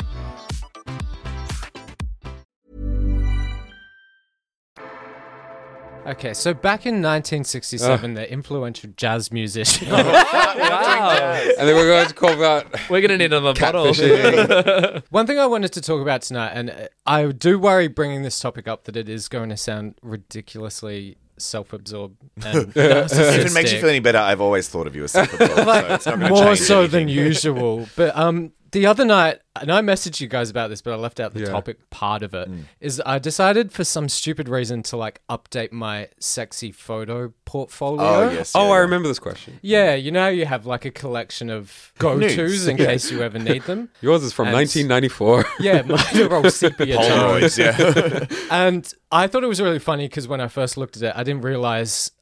Okay, so back in 1967, the influential jazz musician. Wow. And then we're going to talk about We're going to need another bottle. catfishing. One thing I wanted to talk about tonight, and I do worry bringing this topic up that it is going to sound ridiculously self-absorbed and If it makes you narcissistic. feel any better, I've always thought of you as self-absorbed, so it's not going to More change so anything. than usual. But the other night, and I messaged you guys about this, but I left out the topic part of it, is I decided for some stupid reason to like update my sexy photo portfolio. Oh, yes. Oh, yeah, I yeah. remember this question. Yeah, you know, you have like a collection of go-tos Nudes. in case you ever need them. Yours is from And- 1994. Yeah, mine are all sepia tones. Polaroids, yeah. And I thought it was really funny because when I first looked at it, I didn't realize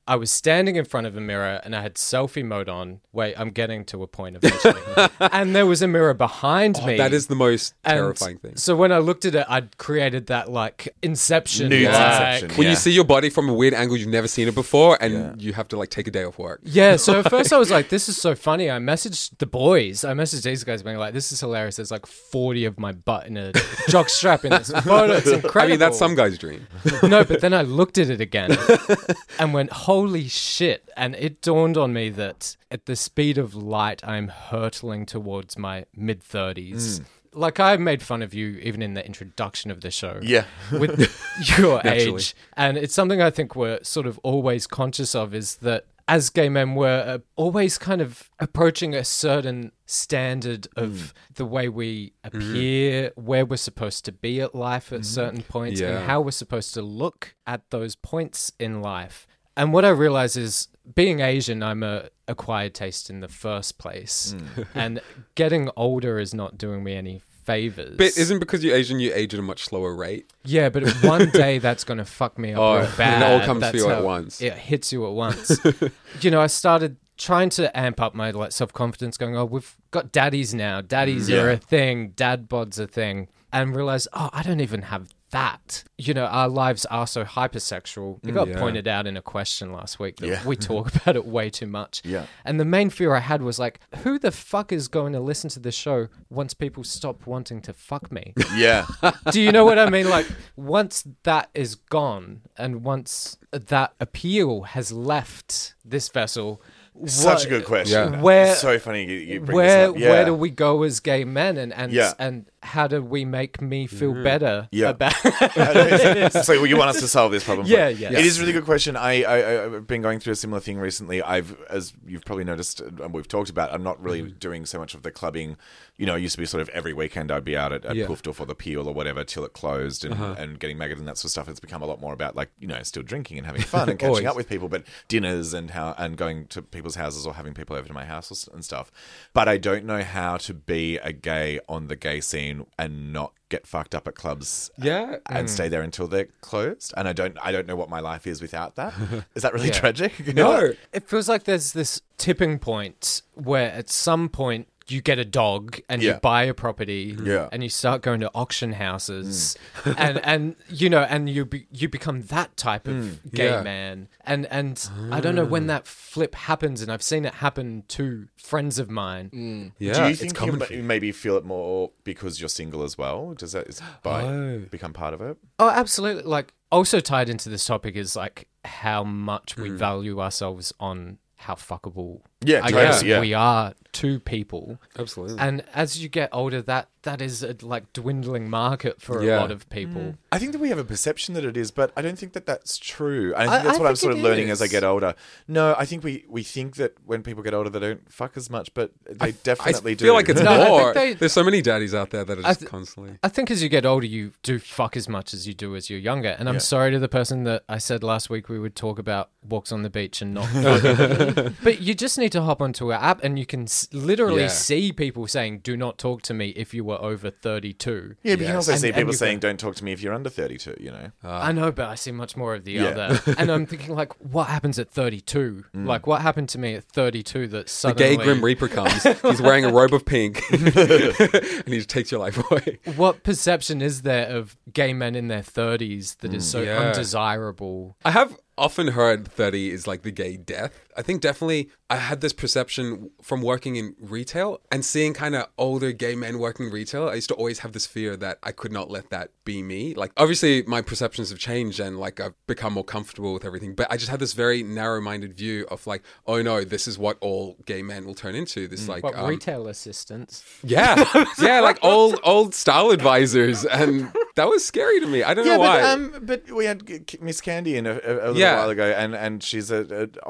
I was standing in front of a mirror and I had selfie mode on. Wait, I'm getting to a point eventually. And there was a mirror behind me. That is the most And terrifying thing. So when I looked at it, I'd created that like Inception. Nude like- Inception. When Yeah. you see your body from a weird angle, you've never seen it before, and you have to like take a day off work. Yeah, so at first I was like, this is so funny. I messaged the boys. I messaged these guys being like, this is hilarious. There's like 40 of my butt in a jock strap in this photo. It's incredible. I mean, that's some guy's dream. No, but then I looked at it again and went, holy shit. And it dawned on me that at the speed of light, I'm hurtling towards my mid-30s. Like, I made fun of you even in the introduction of the show. Yeah. With your Naturally. age. And it's something I think we're sort of always conscious of, is that as gay men, we're always kind of approaching a certain standard of the way we appear, where we're supposed to be at life at certain points, Yeah. and how we're supposed to look at those points in life. And what I realize is, being Asian, I'm a acquired taste in the first place. And getting older is not doing me any favors. But isn't because you're Asian, you age at a much slower rate? Yeah, but one day that's going to fuck me up real bad. it all comes That's for you at how once. It hits you at once. You know, I started trying to amp up my like self-confidence, going, oh, we've got daddies now. Daddies are a thing. Dad bod's a thing. And realized, oh, I don't even have that. You know, our lives are so hypersexual. It got Yeah. pointed out in a question last week that Yeah. we talk about it way too much. Yeah. And the main fear I had was like, who the fuck is going to listen to the show once people stop wanting to fuck me? Yeah. Do you know what I mean? Like, once that is gone and once that appeal has left this vessel, Such a good question. Yeah. Where- so funny you bring where this up. Yeah. where do we go as gay men, and Yeah. and how do we make me feel better Yeah. about So you want us to solve this problem? Yeah, yeah. It is a really good question. I've been going through a similar thing recently. As you've probably noticed, and we've talked about, I'm not really doing so much of the clubbing. You know, it used to be sort of every weekend I'd be out at Yeah. Pooftooth or the Peel or whatever till it closed and getting maggoted and that sort of stuff. It's become a lot more about like, you know, still drinking and having fun and catching Always. up with people, but dinners and going to people's houses or having people over to my house and stuff. But I don't know how to be a gay on the gay scene and not get fucked up at clubs and stay there until they're closed. And I don't know what my life is without that. Is that really tragic? No. It feels like there's this tipping point where at some point you get a dog and you Yeah. buy a property Yeah. and you start going to auction houses and you know, and you become that type of gay Yeah. man. And I don't know when that flip happens, and I've seen it happen to friends of mine. Yeah, Do you it's think common you for you. maybe feel it more because you're single as well? Does that become part of it? Oh, absolutely. Like, also tied into this topic is like how much we value ourselves on how fuckable Yeah, I totally, guess yeah. we are to people. Absolutely. And as you get older, that is a like dwindling market for Yeah. a lot of people. I think that we have a perception that it is, but I don't think that that's true. I think I that's what I'm think sort of it learning is. as I get older. No, I think we think that when people get older, they don't fuck as much, but they definitely I do. feel like it's No, I more. think they- There's so many daddies out there that are just constantly. I think as you get older, you do fuck as much as you do as you're younger. And I'm sorry to the person that I said last week we would talk about walks on the beach and not fucking. But you just need to hop onto our app and you can literally Yeah. see people saying, do not talk to me if you were over 32. Yeah, but you can also And- see and people you've saying, got- "Don't talk to me if you're under 32." You know. I know, but I see much more of the Yeah. other. And I'm thinking, like, what happens at 32? Like, what happened to me at 32 that The suddenly... gay Grim Reaper comes. He's wearing a robe of pink, and he just takes your life away. What perception is there of gay men in their 30s that is so Yeah. undesirable? I have often heard 30 is like the gay death. I think definitely I had this perception from working in retail and seeing kind of older gay men working retail. I used to always have this fear that I could not let that be me. Like, obviously my perceptions have changed and like I've become more comfortable with everything, but I just had this very narrow-minded view of like, oh no, this is what all gay men will turn into. This like What, retail assistants? yeah, yeah, like old style advisors, and that was scary to me. I don't know why. But we had Miss Candy in a little Yeah. while ago, and she's an older gay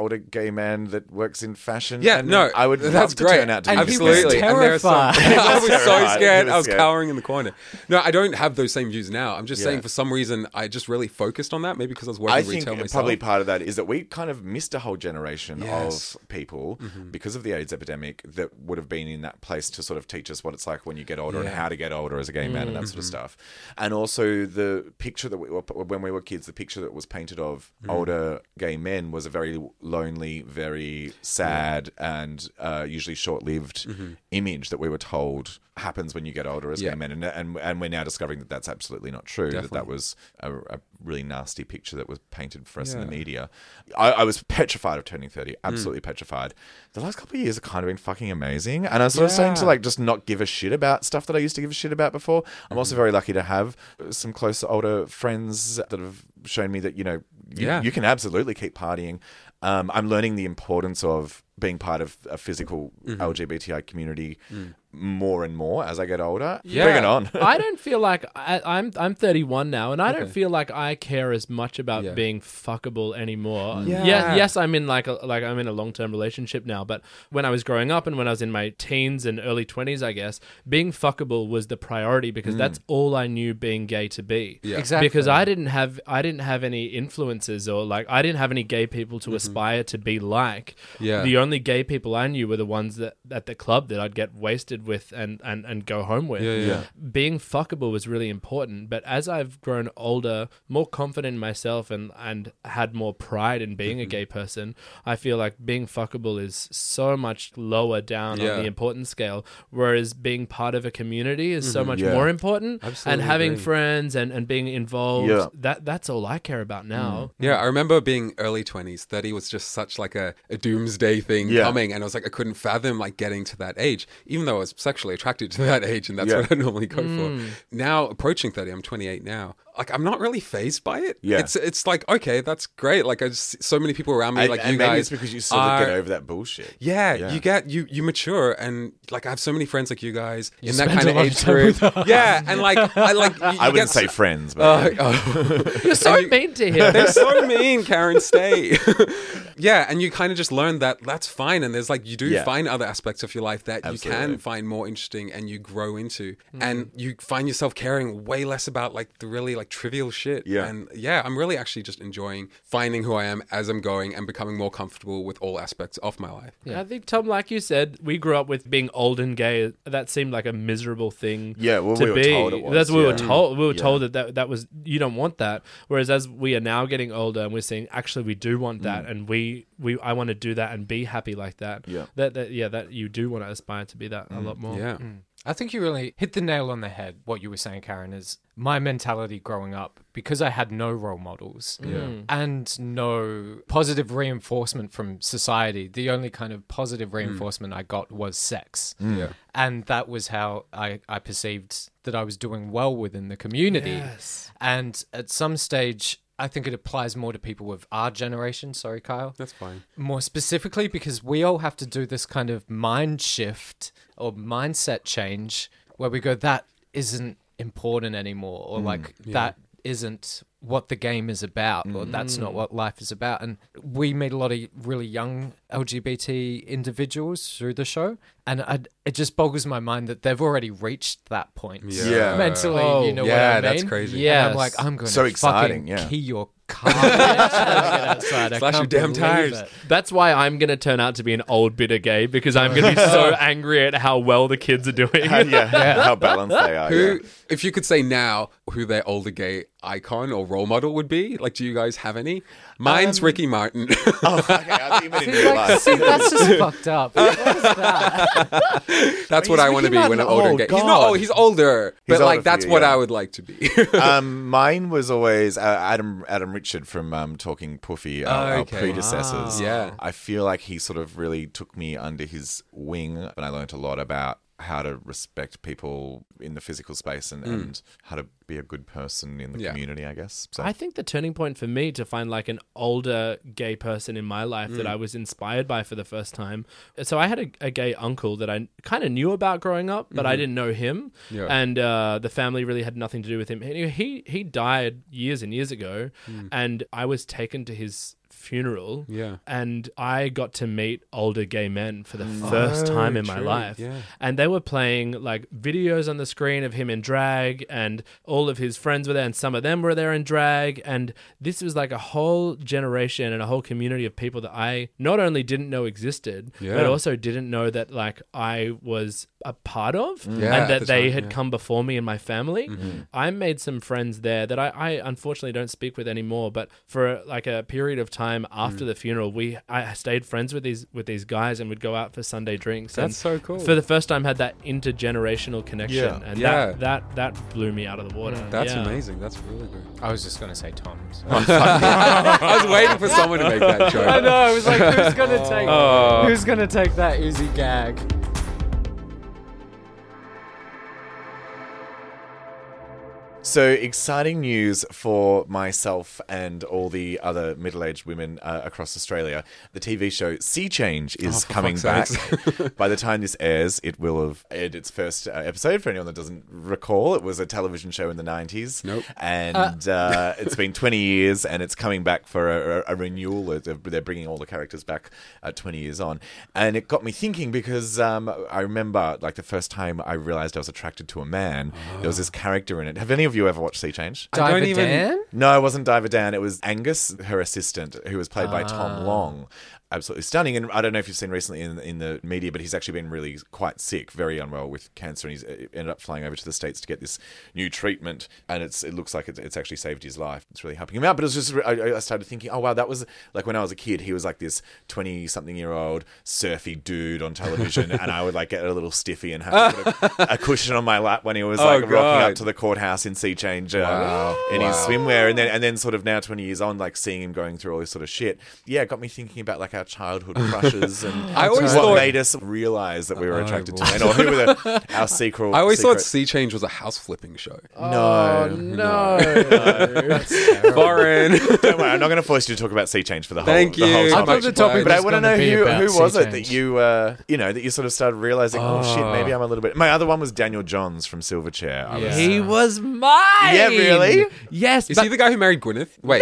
gay man that works in fashion. Yeah, and no, I would that's love to great. turn out to be And he his was Absolutely. friend. And there are some- terrified. I was so terrified. scared. He I was was scared. cowering in the corner. No, I don't have those same views now. I'm just Yeah. saying for some reason I just really focused on that. Maybe because I was working I retail think myself. probably part of that is that we kind of missed a whole generation Yes. of people because of the AIDS epidemic that would have been in that place to sort of teach us what it's like when you get older and how to get older as a gay man and that sort of stuff. And also the picture that when we were kids, the picture that was painted of older gay men was a very lonely, very sad and usually short-lived image that we were told happens when you get older as gay men, and we're now discovering that that's absolutely not true. That was a really nasty picture that was painted for us in the media. I was petrified of turning 30, absolutely petrified. The last couple of years have kind of been fucking amazing, and I'm sort of starting to like just not give a shit about stuff that I used to give a shit about before. I'm also very lucky to have some close older friends that have shown me that you can absolutely keep partying. I'm learning the importance of being part of a physical LGBTI community more and more as I get older. Yeah. Bring it on. I don't feel like I'm 31 now, and I don't feel like I care as much about being fuckable anymore. Yeah. Yes, I'm in I'm in a long-term relationship now, but when I was growing up and when I was in my teens and early 20s, I guess, being fuckable was the priority because that's all I knew being gay to be. Yeah. Exactly. Because I didn't have any influences or I didn't have any gay people to aspire to be like. Yeah. The only gay people I knew were the ones that at the club that I'd get wasted with and go home with. Yeah. Being fuckable was really important, but as I've grown older, more confident in myself and had more pride in being a gay person, I feel like being fuckable is so much lower down on the importance scale, whereas being part of a community is so much more important. Absolutely and having agree. friends and being involved, that's all I care about now. Yeah, I remember being early 20s. 30 was just such like a doomsday thing coming, and I was like, I couldn't fathom like getting to that age, even though I was sexually attracted to that age, and that's what I normally go for. Now, approaching 30, I'm 28 now. Like, I'm not really fazed by it. Yeah. It's like, okay, that's great. Like, I just so many people around me, like and you maybe guys, it's because you sort of get over that bullshit. Yeah, you mature, and like I have so many friends like you guys in that spend kind a of lot age of time group. with us. Yeah, and like I I wouldn't say friends, but You're so mean to him. they're so mean, Karen. Stay. Yeah, and you kind of just learn that that's fine, and there's like you do find other aspects of your life that you can find more interesting, and you grow into, and you find yourself caring way less about like the really like trivial shit. Yeah. And I'm really actually just enjoying finding who I am as I'm going and becoming more comfortable with all aspects of my life. I think, Tom, like you said, we grew up with being old and gay. That seemed like a miserable thing Yeah, well, to we were be. told it was, That's what we yeah. were told. We were Yeah. told that was, you don't want that. Whereas as we are now getting older and we're seeing, actually, we do want that. And I want to do that and be happy like that. Yeah. That you do want to aspire to be that a lot more. Yeah. I think you really hit the nail on the head. What you were saying, Karen, is my mentality growing up, because I had no role models and no positive reinforcement from society. The only kind of positive reinforcement I got was sex. Yeah. And that was how I perceived that I was doing well within the community. Yes. And at some stage, I think it applies more to people of our generation. Sorry, Kyle. That's fine. More specifically, because we all have to do this kind of mind shift or mindset change where we go, that isn't important anymore, or like that isn't what the game is about, or that's not what life is about. And we meet a lot of really young LGBT individuals through the show, and it just boggles my mind that they've already reached that point Yeah. mentally. Oh, you know what I yeah, mean? that's crazy. And Yes. I'm like, I'm going So to exciting, fucking yeah. key your car. When I get outside. I Slash your can't damn believe tires. it. That's why I'm going to turn out to be an old bitter gay, because I'm going to be so angry at how well the kids are doing. How balanced they are. Who, if you could say now, who their older gay icon or role model would be? Like, do you guys have any? Mine's Ricky Martin. Oh, okay. I thought you meant in real life. See, that's just fucked up. What is that? That's what He's I want to be Ricky when I'm Martin. older Oh, gay. He's not God. old. He's older, He's but older like for that's you, what yeah. I would like to be. Mine was always Adam Richard from Talking Puffy, our Okay. predecessors. Yeah. I feel like he sort of really took me under his wing, and I learned a lot about how to respect people in the physical space and how to be a good person in the community, I guess. So I think the turning point for me to find like an older gay person in my life that I was inspired by for the first time. So I had a gay uncle that I kind of knew about growing up, but I didn't know him. Yeah. And the family really had nothing to do with him. He died years and years ago, and I was taken to his funeral. Yeah. And I got to meet older gay men for the first time in my true. life. Yeah. And they were playing like videos on the screen of him in drag, and all of his friends were there, and some of them were there in drag. And this was like a whole generation and a whole community of people that I not only didn't know existed, Yeah. but also didn't know that like I was a part of, Yeah, and at that the they time, had yeah. come before me and my family. Mm-hmm. I made some friends there that I unfortunately don't speak with anymore, but for like a period of time after the funeral, I stayed friends with these guys and would go out for Sunday drinks. That's and so cool. For the first time, had that intergenerational connection, Yeah. and Yeah. that blew me out of the water. That's Yeah. amazing. That's really good. I was just going to say Tom. So. I was waiting for someone to make that joke. I know. I was like, who's gonna take that easy gag? So exciting news for myself and all the other middle-aged women across Australia. The TV show Sea Change is for coming back. fuck's By the time this airs, it will have aired its first episode. For anyone that doesn't recall, it was a television show in the 90s. Nope. And it's been 20 years, and it's coming back for a renewal. They're bringing all the characters back 20 years on. And it got me thinking because I remember like the first time I realized I was attracted to a man, there was this character in it. Have any of you ever watched Sea Change? I don't Diver even- Dan? No, it wasn't Diver Dan. It was Angus, her assistant, who was played by Tom Long. Absolutely stunning. And I don't know if you've seen recently in the media, but he's actually been really quite sick, very unwell with cancer, and he's ended up flying over to the States to get this new treatment, and it looks like it's actually saved his life. It's really helping him out. But it was just, I started thinking, oh wow, that was like when I was a kid, he was like this 20-something-year-old surfy dude on television, and I would like get a little stiffy and have to put a cushion on my lap when he was like rocking God. up to the courthouse in Sea Change in his Wow. swimwear, and then sort of now 20 years on, like seeing him going through all this sort of shit, yeah, it got me thinking about like our childhood crushes and I always what thought- made us realize that we were attracted to boy. men, or who were our secret. I always thought Sea Change was a house flipping show. No, Foreign. don't worry, I'm not going to force you to talk about Sea Change for the whole. Thank the whole you. time. I thought the topic But I was want to gonna know be about who was Sea it that Change. you that you sort of started realizing, oh shit, maybe I'm a little bit. My other one was Daniel Johns from Silverchair. I was- He was mine. Yeah, really? Yes. Is but he the guy who married Gwyneth? Wait,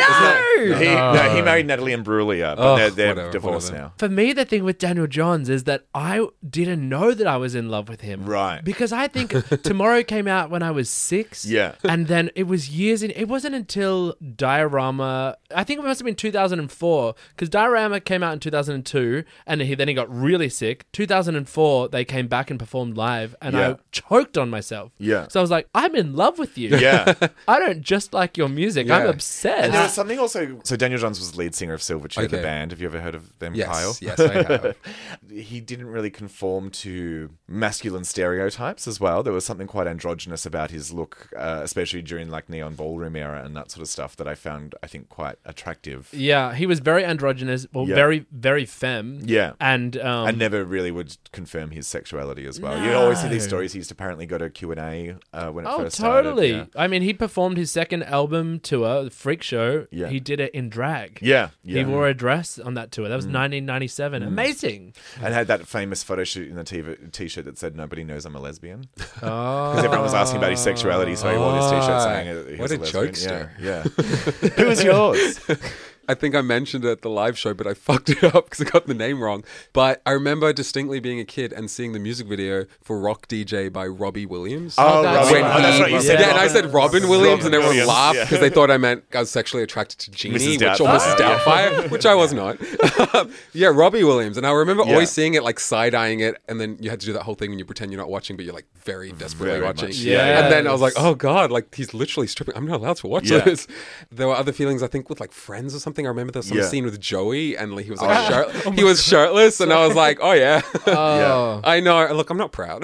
he married Natalie Imbruglia, but Oh, they're whatever, divorced whatever. now. for me, the thing with Daniel Johns is that I didn't know that I was in love with him. Right. Because I think Tomorrow came out when I was 6. Yeah. And then it was years in. It wasn't until Diorama, I think it must have been 2004, because Diorama came out in 2002, and then he got really sick. 2004, they came back and performed live, and Yeah. I choked on myself. Yeah. So I was like, I'm in love with you. Yeah. I don't just like your music. I'm Yeah. obsessed. And there was something also. So Daniel Johns was lead singer of Silverchair, the Okay. band. Have you ever heard of them, Yes, Kyle? yes, I have. He didn't really conform to masculine stereotypes as well. There was something quite androgynous about his look, especially during like Neon Ballroom era and that sort of stuff that I found, I think, quite attractive. Yeah, he was very androgynous, Yeah. very, very femme. Yeah. And And never really would confirm his sexuality as well. You always see these stories. He used to apparently go to Q&A when it oh, first started. totally. Yeah. I mean, he performed his second album tour, The Freak Show. Yeah. He did it in drag. Yeah. He wore a dress on that tour. That was 1997. Amazing. And had that famous photo shoot in the t-shirt that said, "Nobody knows I'm a lesbian." Oh. Because everyone was asking about his sexuality, so he wore this t-shirt saying he What was a lesbian. jokester. Yeah. Who was yours? I think I mentioned it at the live show, but I fucked it up because I got the name wrong. But I remember distinctly being a kid and seeing the music video for Rock DJ by Robbie Williams. Oh, that's Robin. right. Oh, that's right. You said Yeah, and I Robin. said Robin Williams, and everyone Williams, laughed yeah. because they thought I meant I was sexually attracted to Jeannie, Mrs. which or Mrs. Doubtfire. Doubtfire, which I was not. Yeah, Robbie Williams. And I remember Yeah. always seeing it, like side-eyeing it, and then you had to do that whole thing when you pretend you're not watching, but you're like very desperately Very watching. much. Yeah. And then I was like, oh God, like he's literally stripping. I'm not allowed to watch Yeah. this. There were other feelings, I think, with like Friends or something. I remember there was some Yeah. scene with Joey, and like, he was like he was shirtless, and I was like, oh yeah. Oh. I know. Look, I'm not proud.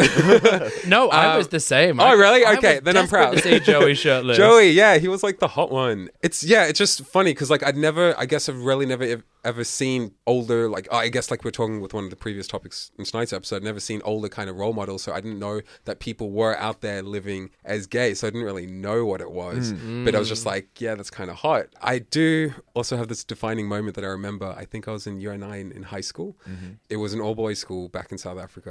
No, I was the same. oh, really? I Okay, was then I'm desperate proud. to see Joey shirtless. Joey, yeah, he was like the hot one. It's just funny because like I guess I've really never ever seen older, like I guess like we're talking with one of the previous topics in tonight's episode, never seen older kind of role models, so I didn't know that people were out there living as gay, so I didn't really know what it was, but I was just like, yeah, that's kind of hot. I do also have this defining moment that I remember. I think I was in year 9 in high school. It was an all-boys school back in South Africa.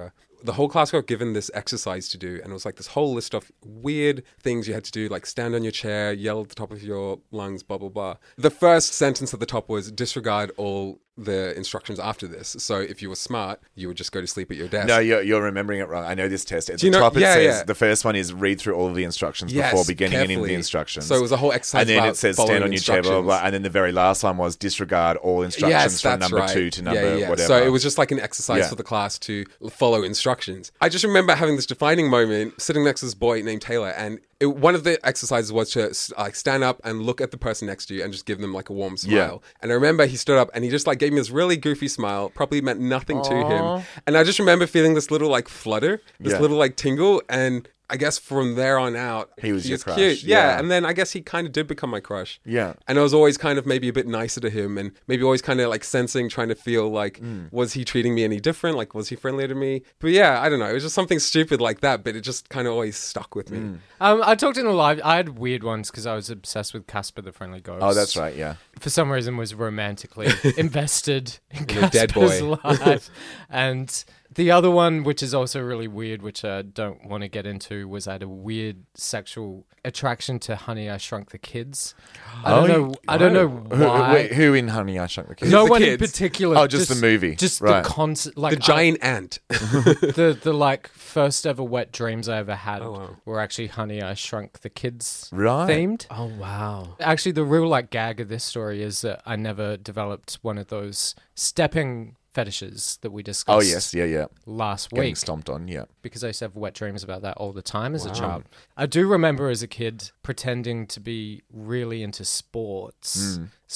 the whole class got given this exercise to do, and it was like this whole list of weird things you had to do, like stand on your chair, yell at the top of your lungs, blah, blah, blah. The first sentence at the top was disregard all the instructions after this. So if you were smart, you would just go to sleep at your desk. No, you're remembering it wrong. I know this test. At Do the you know- top, it yeah, says yeah. the first one is read through all of the instructions Yes, before beginning any of the carefully. instructions. So it was a whole exercise And then about it says stand following on your chair, blah, blah, blah. instructions. And then the very last one was disregard all instructions Yes, from that's number right. 2 to number whatever. So it was just like an exercise Yeah. for the class to follow instructions. I just remember having this defining moment sitting next to this boy named Taylor, and one of the exercises was to like stand up and look at the person next to you and just give them like a warm smile. And I remember he stood up and he just like gave me this really goofy smile, probably meant nothing to him. And I just remember feeling this little like flutter, this Yeah. little like tingle, and I guess from there on out, He was your crush, cute. yeah. And then I guess he kind of did become my crush. Yeah. And I was always kind of maybe a bit nicer to him, and maybe always kind of like sensing, trying to feel like, was he treating me any different? Like, was he friendlier to me? But yeah, I don't know. It was just something stupid like that, but it just kind of always stuck with me. I talked in a live. I had weird ones because I was obsessed with Casper the Friendly Ghost. Oh, that's right, yeah. For some reason, was romantically invested in a dead Casper's boy. life. And the other one, which is also really weird, which I don't want to get into, was I had a weird sexual attraction to Honey, I Shrunk the Kids. I don't know why. Who in Honey, I Shrunk the Kids? No the one in kids? particular. Oh, just the movie. Just Right. the concept. Like The giant ant. the like first ever wet dreams I ever had wow. were actually Honey, I Shrunk the Kids Right. themed. Oh, wow. Actually, the real like gag of this story is that I never developed one of those stepping fetishes that we discussed Oh, yes, yeah. last Getting week, stomped on, yeah. because I used to have wet dreams about that all the time as a child. I do remember as a kid pretending to be really into sports.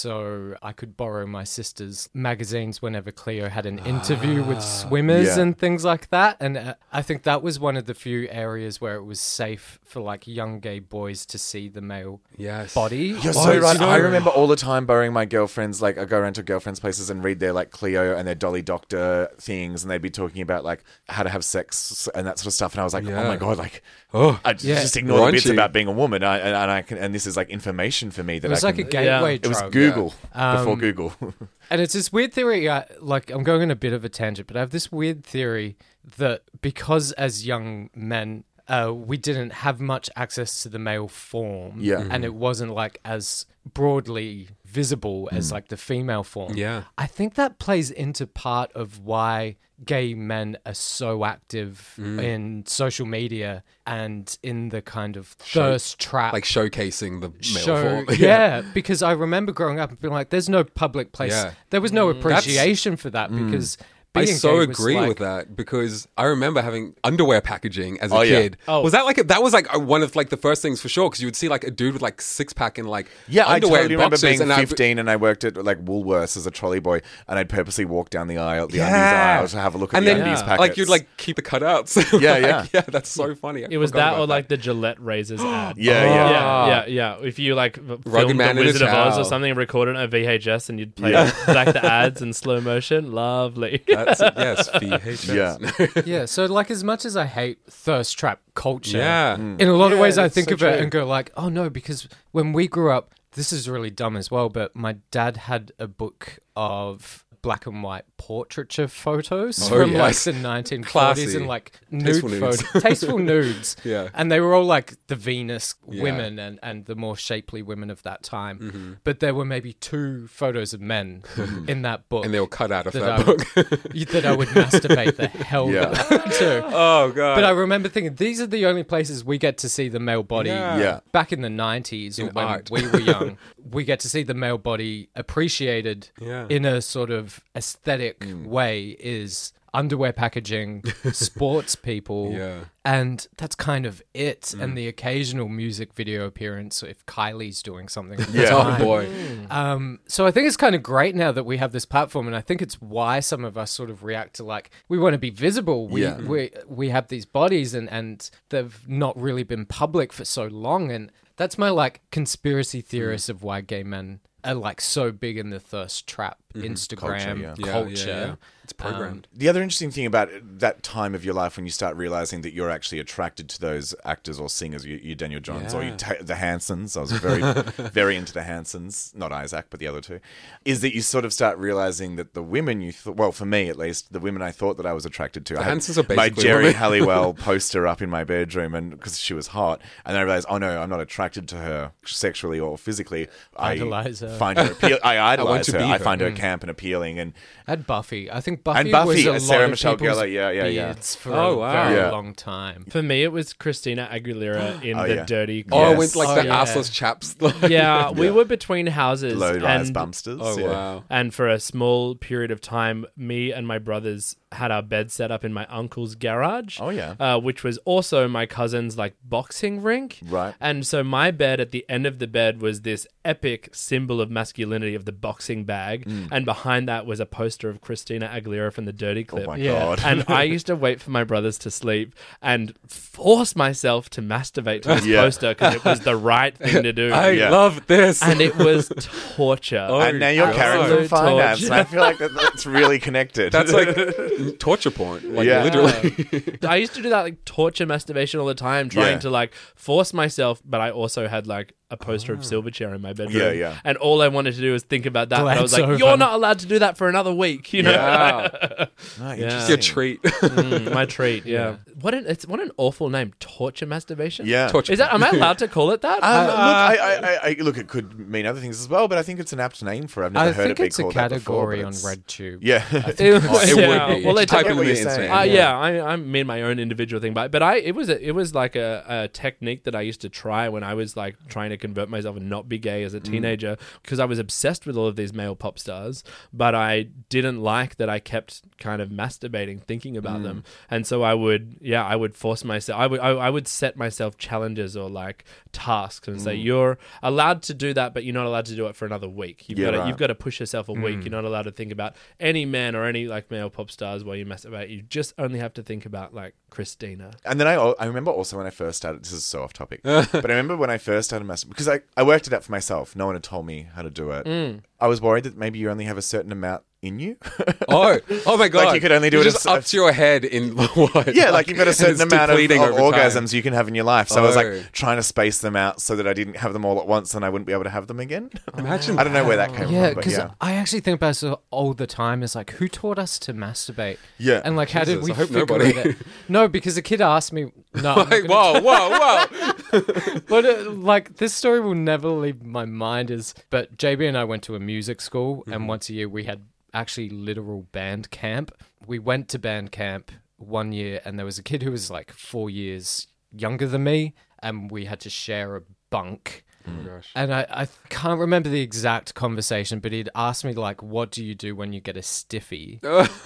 So I could borrow my sister's magazines whenever Cleo had an interview with swimmers Yeah. and things like that. And I think that was one of the few areas where it was safe for like young gay boys to see the male Yes. body. You're Oh, so you right. know- I remember all the time borrowing my girlfriends, like I go around to girlfriends' places and read their like Cleo and their Dolly Doctor things, and they'd be talking about like how to have sex and that sort of stuff. And I was like, Yeah. oh my god, like Oh, I just ignore the bits Raunchy. about being a woman. And this is like information for me that It was I like can. a gateway Yeah. It was drug. Google before Google. And it's this weird theory, like I'm going on a bit of a tangent, but I have this weird theory that because as young men, we didn't have much access to the male form, Yeah. and it wasn't like as broadly visible as like the female form. Yeah. I think that plays into part of why gay men are so active in social media and in the kind of thirst trap like showcasing the male show. form. Yeah, because I remember growing up and being like, there's no public place. Yeah. There was no appreciation for that because I being so gay was agree like- with that because I remember having underwear packaging as a Oh, yeah. kid. Oh. Was that like that was like one of like the first things for sure because you would see like a dude with like six pack and like Yeah, I underwear totally and remember boxers being and 15 and I worked at like Woolworths as a trolley boy, and I'd purposely walk down the aisle, the Yeah. undies aisle, to have a look at and the then undies packets. like you'd like keep the cutouts. Yeah, Like, yeah. yeah. That's so funny. I It was forgot that about or like the Gillette razors ad. Yeah. Yeah. If you like filmed Rugged Man The in a Wizard of Oz or Towel. something and recorded it on a VHS and you'd play like the ads in slow motion, lovely. That's yes, VHS. Yeah. Yeah, so like as much as I hate thirst trap culture, Yeah. in a lot of Yeah, ways I that's think so of it true. and go like, oh no, because when we grew up, this is really dumb as well, but my dad had a book of black and white portraiture photos Oh, from yes. like the 1940s Classy. and like nude Tasteful nudes. photos, tasteful nudes. Yeah. And they were all like the Venus Yeah. women and the more shapely women of that time. Mm-hmm. But there were maybe 2 photos of men in that book. And they were cut out of that that I book. would, that I would masturbate the hell Yeah. to. Oh god. But I remember thinking, these are the only places we get to see the male body. Yeah. Yeah. Back in the 90s, or In when art. we were young, we get to see the male body appreciated Yeah. in a sort of aesthetic way is underwear packaging, sports people, Yeah. and that's kind of it. And the occasional music video appearance if Kylie's doing something. at the Yeah. Oh time. boy. So I think it's kind of great now that we have this platform, and I think it's why some of us sort of react to like we want to be visible. We have these bodies, and they've not really been public for so long, and that's my like conspiracy theorist of why gay men are like so big in the thirst trap Instagram culture. It's programmed. The other interesting thing about that time of your life when you start realizing that you're actually attracted to those actors or singers, you Daniel Johns or the Hansons. I was very, very into the Hansons, not Isaac, but the other two, is that you sort of start realizing that the women you thought, well, for me at least, the women I thought that I was attracted to. The I had Hansons are my basically Jerry women. Halliwell poster up in my bedroom, and because she was hot, and then I realized, oh no, I'm not attracted to her sexually or physically. Idolize her. I find her I idolize to her. be I her. find her camp and appealing, and And Buffy. I think Buffy, And Buffy, was a Sarah lot Michelle of people's Gellar, yeah. beards for Oh, a wow. very Yeah. long time. For me, it was Christina Aguilera in Oh, the yeah. Dirty. Oh, Yes. with like Oh, the yeah. assless chaps. Yeah, we were between houses. low-rise and, bumpsters. Oh, yeah. wow. and for a small period of time, me and my brothers had our bed set up in my uncle's garage. Oh, yeah. Which was also my cousin's like boxing rink. Right. And so my bed at the end of the bed was this epic symbol of masculinity of the boxing bag, and behind that was a poster of Christina Aguilera from the Dirty Oh clip. my Yeah. god. And I used to wait for my brothers to sleep and force myself to masturbate to this Yeah. poster because it was the right thing to do. I Yeah. love this. And it was torture. And now you're Karen from Absolute finance. torture. And I feel like that's really connected. That's like torture porn. Like Yeah. literally. I used to do that like torture masturbation all the time, trying Yeah. to like force myself, but I also had like a poster of Silverchair in my bedroom. Yeah, yeah. And all I wanted to do was think about that. But I was like, Glad you're so not allowed to do that for another week, you know? Wow. No, Yeah. interesting. Your treat. My treat, yeah. What an awful name. Torture masturbation? Yeah. Torture Is that am I allowed to call it that? Look, it could mean other things as well, but I think it's an apt name for it. I've never I heard think it be it's a called that before, category but on it's- RedTube. Yeah. It It yeah. would be. Well, they Just type take in what the you're saying. Instagram. I mean my own individual thing, but it was like a technique that I used to try when I was like trying to convert myself and not be gay as a teenager, because I was obsessed with all of these male pop stars, but I didn't like that I kept kind of masturbating thinking about them, and so I would force myself. I would set myself challenges or like tasks and say you're allowed to do that, but you're not allowed to do it for another week. You've got to push yourself a week. You're not allowed to think about any man or any like male pop stars while you masturbate. You just only have to think about like Christina. And then I remember also when I first started, this is so off topic, but I remember when I first started masturbating, because I worked it out for myself. No one had told me how to do it. I was worried that maybe you only have a certain amount in you. Oh my god! Like you could only do it just a- up to your head in what? Yeah, like you've got a and certain it's amount of depleting over time. orgasms you can have in your life. So I was Oh. like trying to space them out so that I didn't have them all at once and I wouldn't be able to have them again. Imagine I don't know where that came Yeah, from, but because yeah. I actually think about it all the time. Is like, who taught us to masturbate? Yeah. and like, how did Jesus, we I hope figure nobody. it out? No, because a kid asked me. No, I'm not Like, gonna whoa! But like this story will never leave my mind. But JB and I went to a music school, and once a year we had actually literal band camp. We went to band camp one year, and there was a kid who was like 4 years younger than me, and we had to share a bunk. Oh my gosh. And I can't remember the exact conversation, but he'd asked me like, "What do you do when you get a stiffy?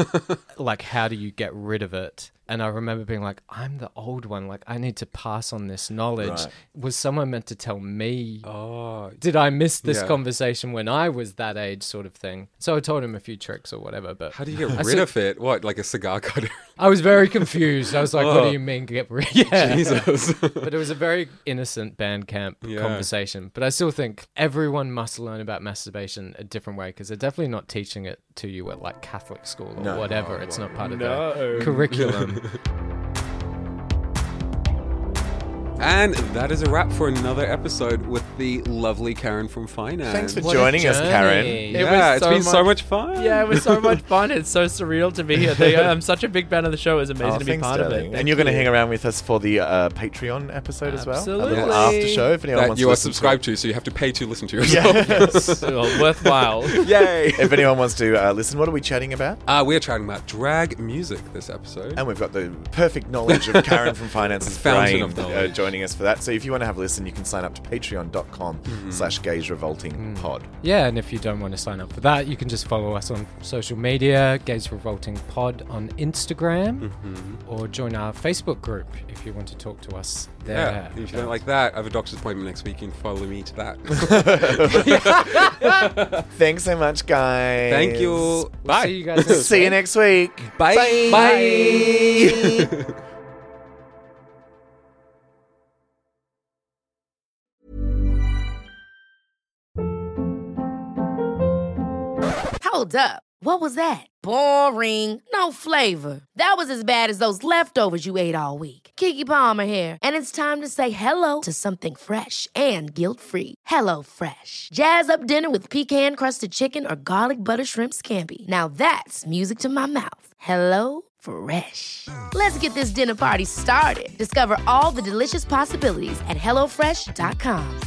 Like, how do you get rid of it?" And I remember being like, "I'm the old one. Like, I need to pass on this knowledge." Right. Was someone meant to tell me? Oh, Did I miss this Yeah. conversation when I was that age, sort of thing? So I told him a few tricks or whatever. But how do you get I rid said- of it? What, like a cigar cutter? I was very confused. I was like, "What do you mean get rid?" Yeah. Jesus. But it was a very innocent band camp Yeah. conversation. But I still think everyone must learn about masturbation a different way, because they're definitely not teaching it to you at like Catholic school or No. whatever. It's not part of No. the curriculum. And that is a wrap for another episode with the lovely Karen from Finance. Thanks for What a joining us, Karen. journey. It Yeah, was it's so been so much- much fun. Yeah, it was so much fun. It's so surreal to be here. I'm such a big fan of the show. It was amazing to be thanks, part of darling. it. And you're going to hang around with us for the Patreon episode as well? A Absolutely. little after show if anyone That wants you to are listen to subscribed to, so you have to pay to listen to yourself. Well, worthwhile. Yay! If anyone wants to listen, what are we chatting about? We are chatting about drag music this episode. And we've got the perfect knowledge of Karen from Finance's Fountain brain of knowledge. joining us for that. So if you want to have a listen, you can sign up to patreon.com/gaysrevoltingpod. Yeah, and if you don't want to sign up for that, you can just follow us on social media, Gays Revolting Pod on Instagram, or join our Facebook group if you want to talk to us there. Yeah, if you don't like that, I have a doctor's appointment next week. You can follow me to that. Thanks so much, guys. Thank you. We'll Bye. see you guys next See you week. next week. Bye. Bye. Hold up. What was that? Boring. No flavor. That was as bad as those leftovers you ate all week. Keke Palmer here, and it's time to say hello to something fresh and guilt-free. Hello Fresh. Jazz up dinner with pecan-crusted chicken or garlic butter shrimp scampi. Now that's music to my mouth. Hello Fresh. Let's get this dinner party started. Discover all the delicious possibilities at hellofresh.com.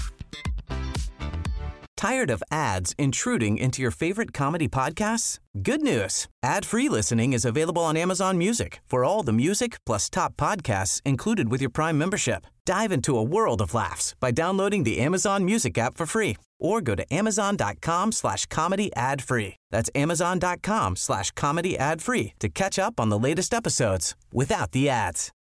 Tired of ads intruding into your favorite comedy podcasts? Good news. Ad-free listening is available on Amazon Music for all the music plus top podcasts included with your Prime membership. Dive into a world of laughs by downloading the Amazon Music app for free or go to amazon.com/comedy ad-free. That's amazon.com/comedy ad-free to catch up on the latest episodes without the ads.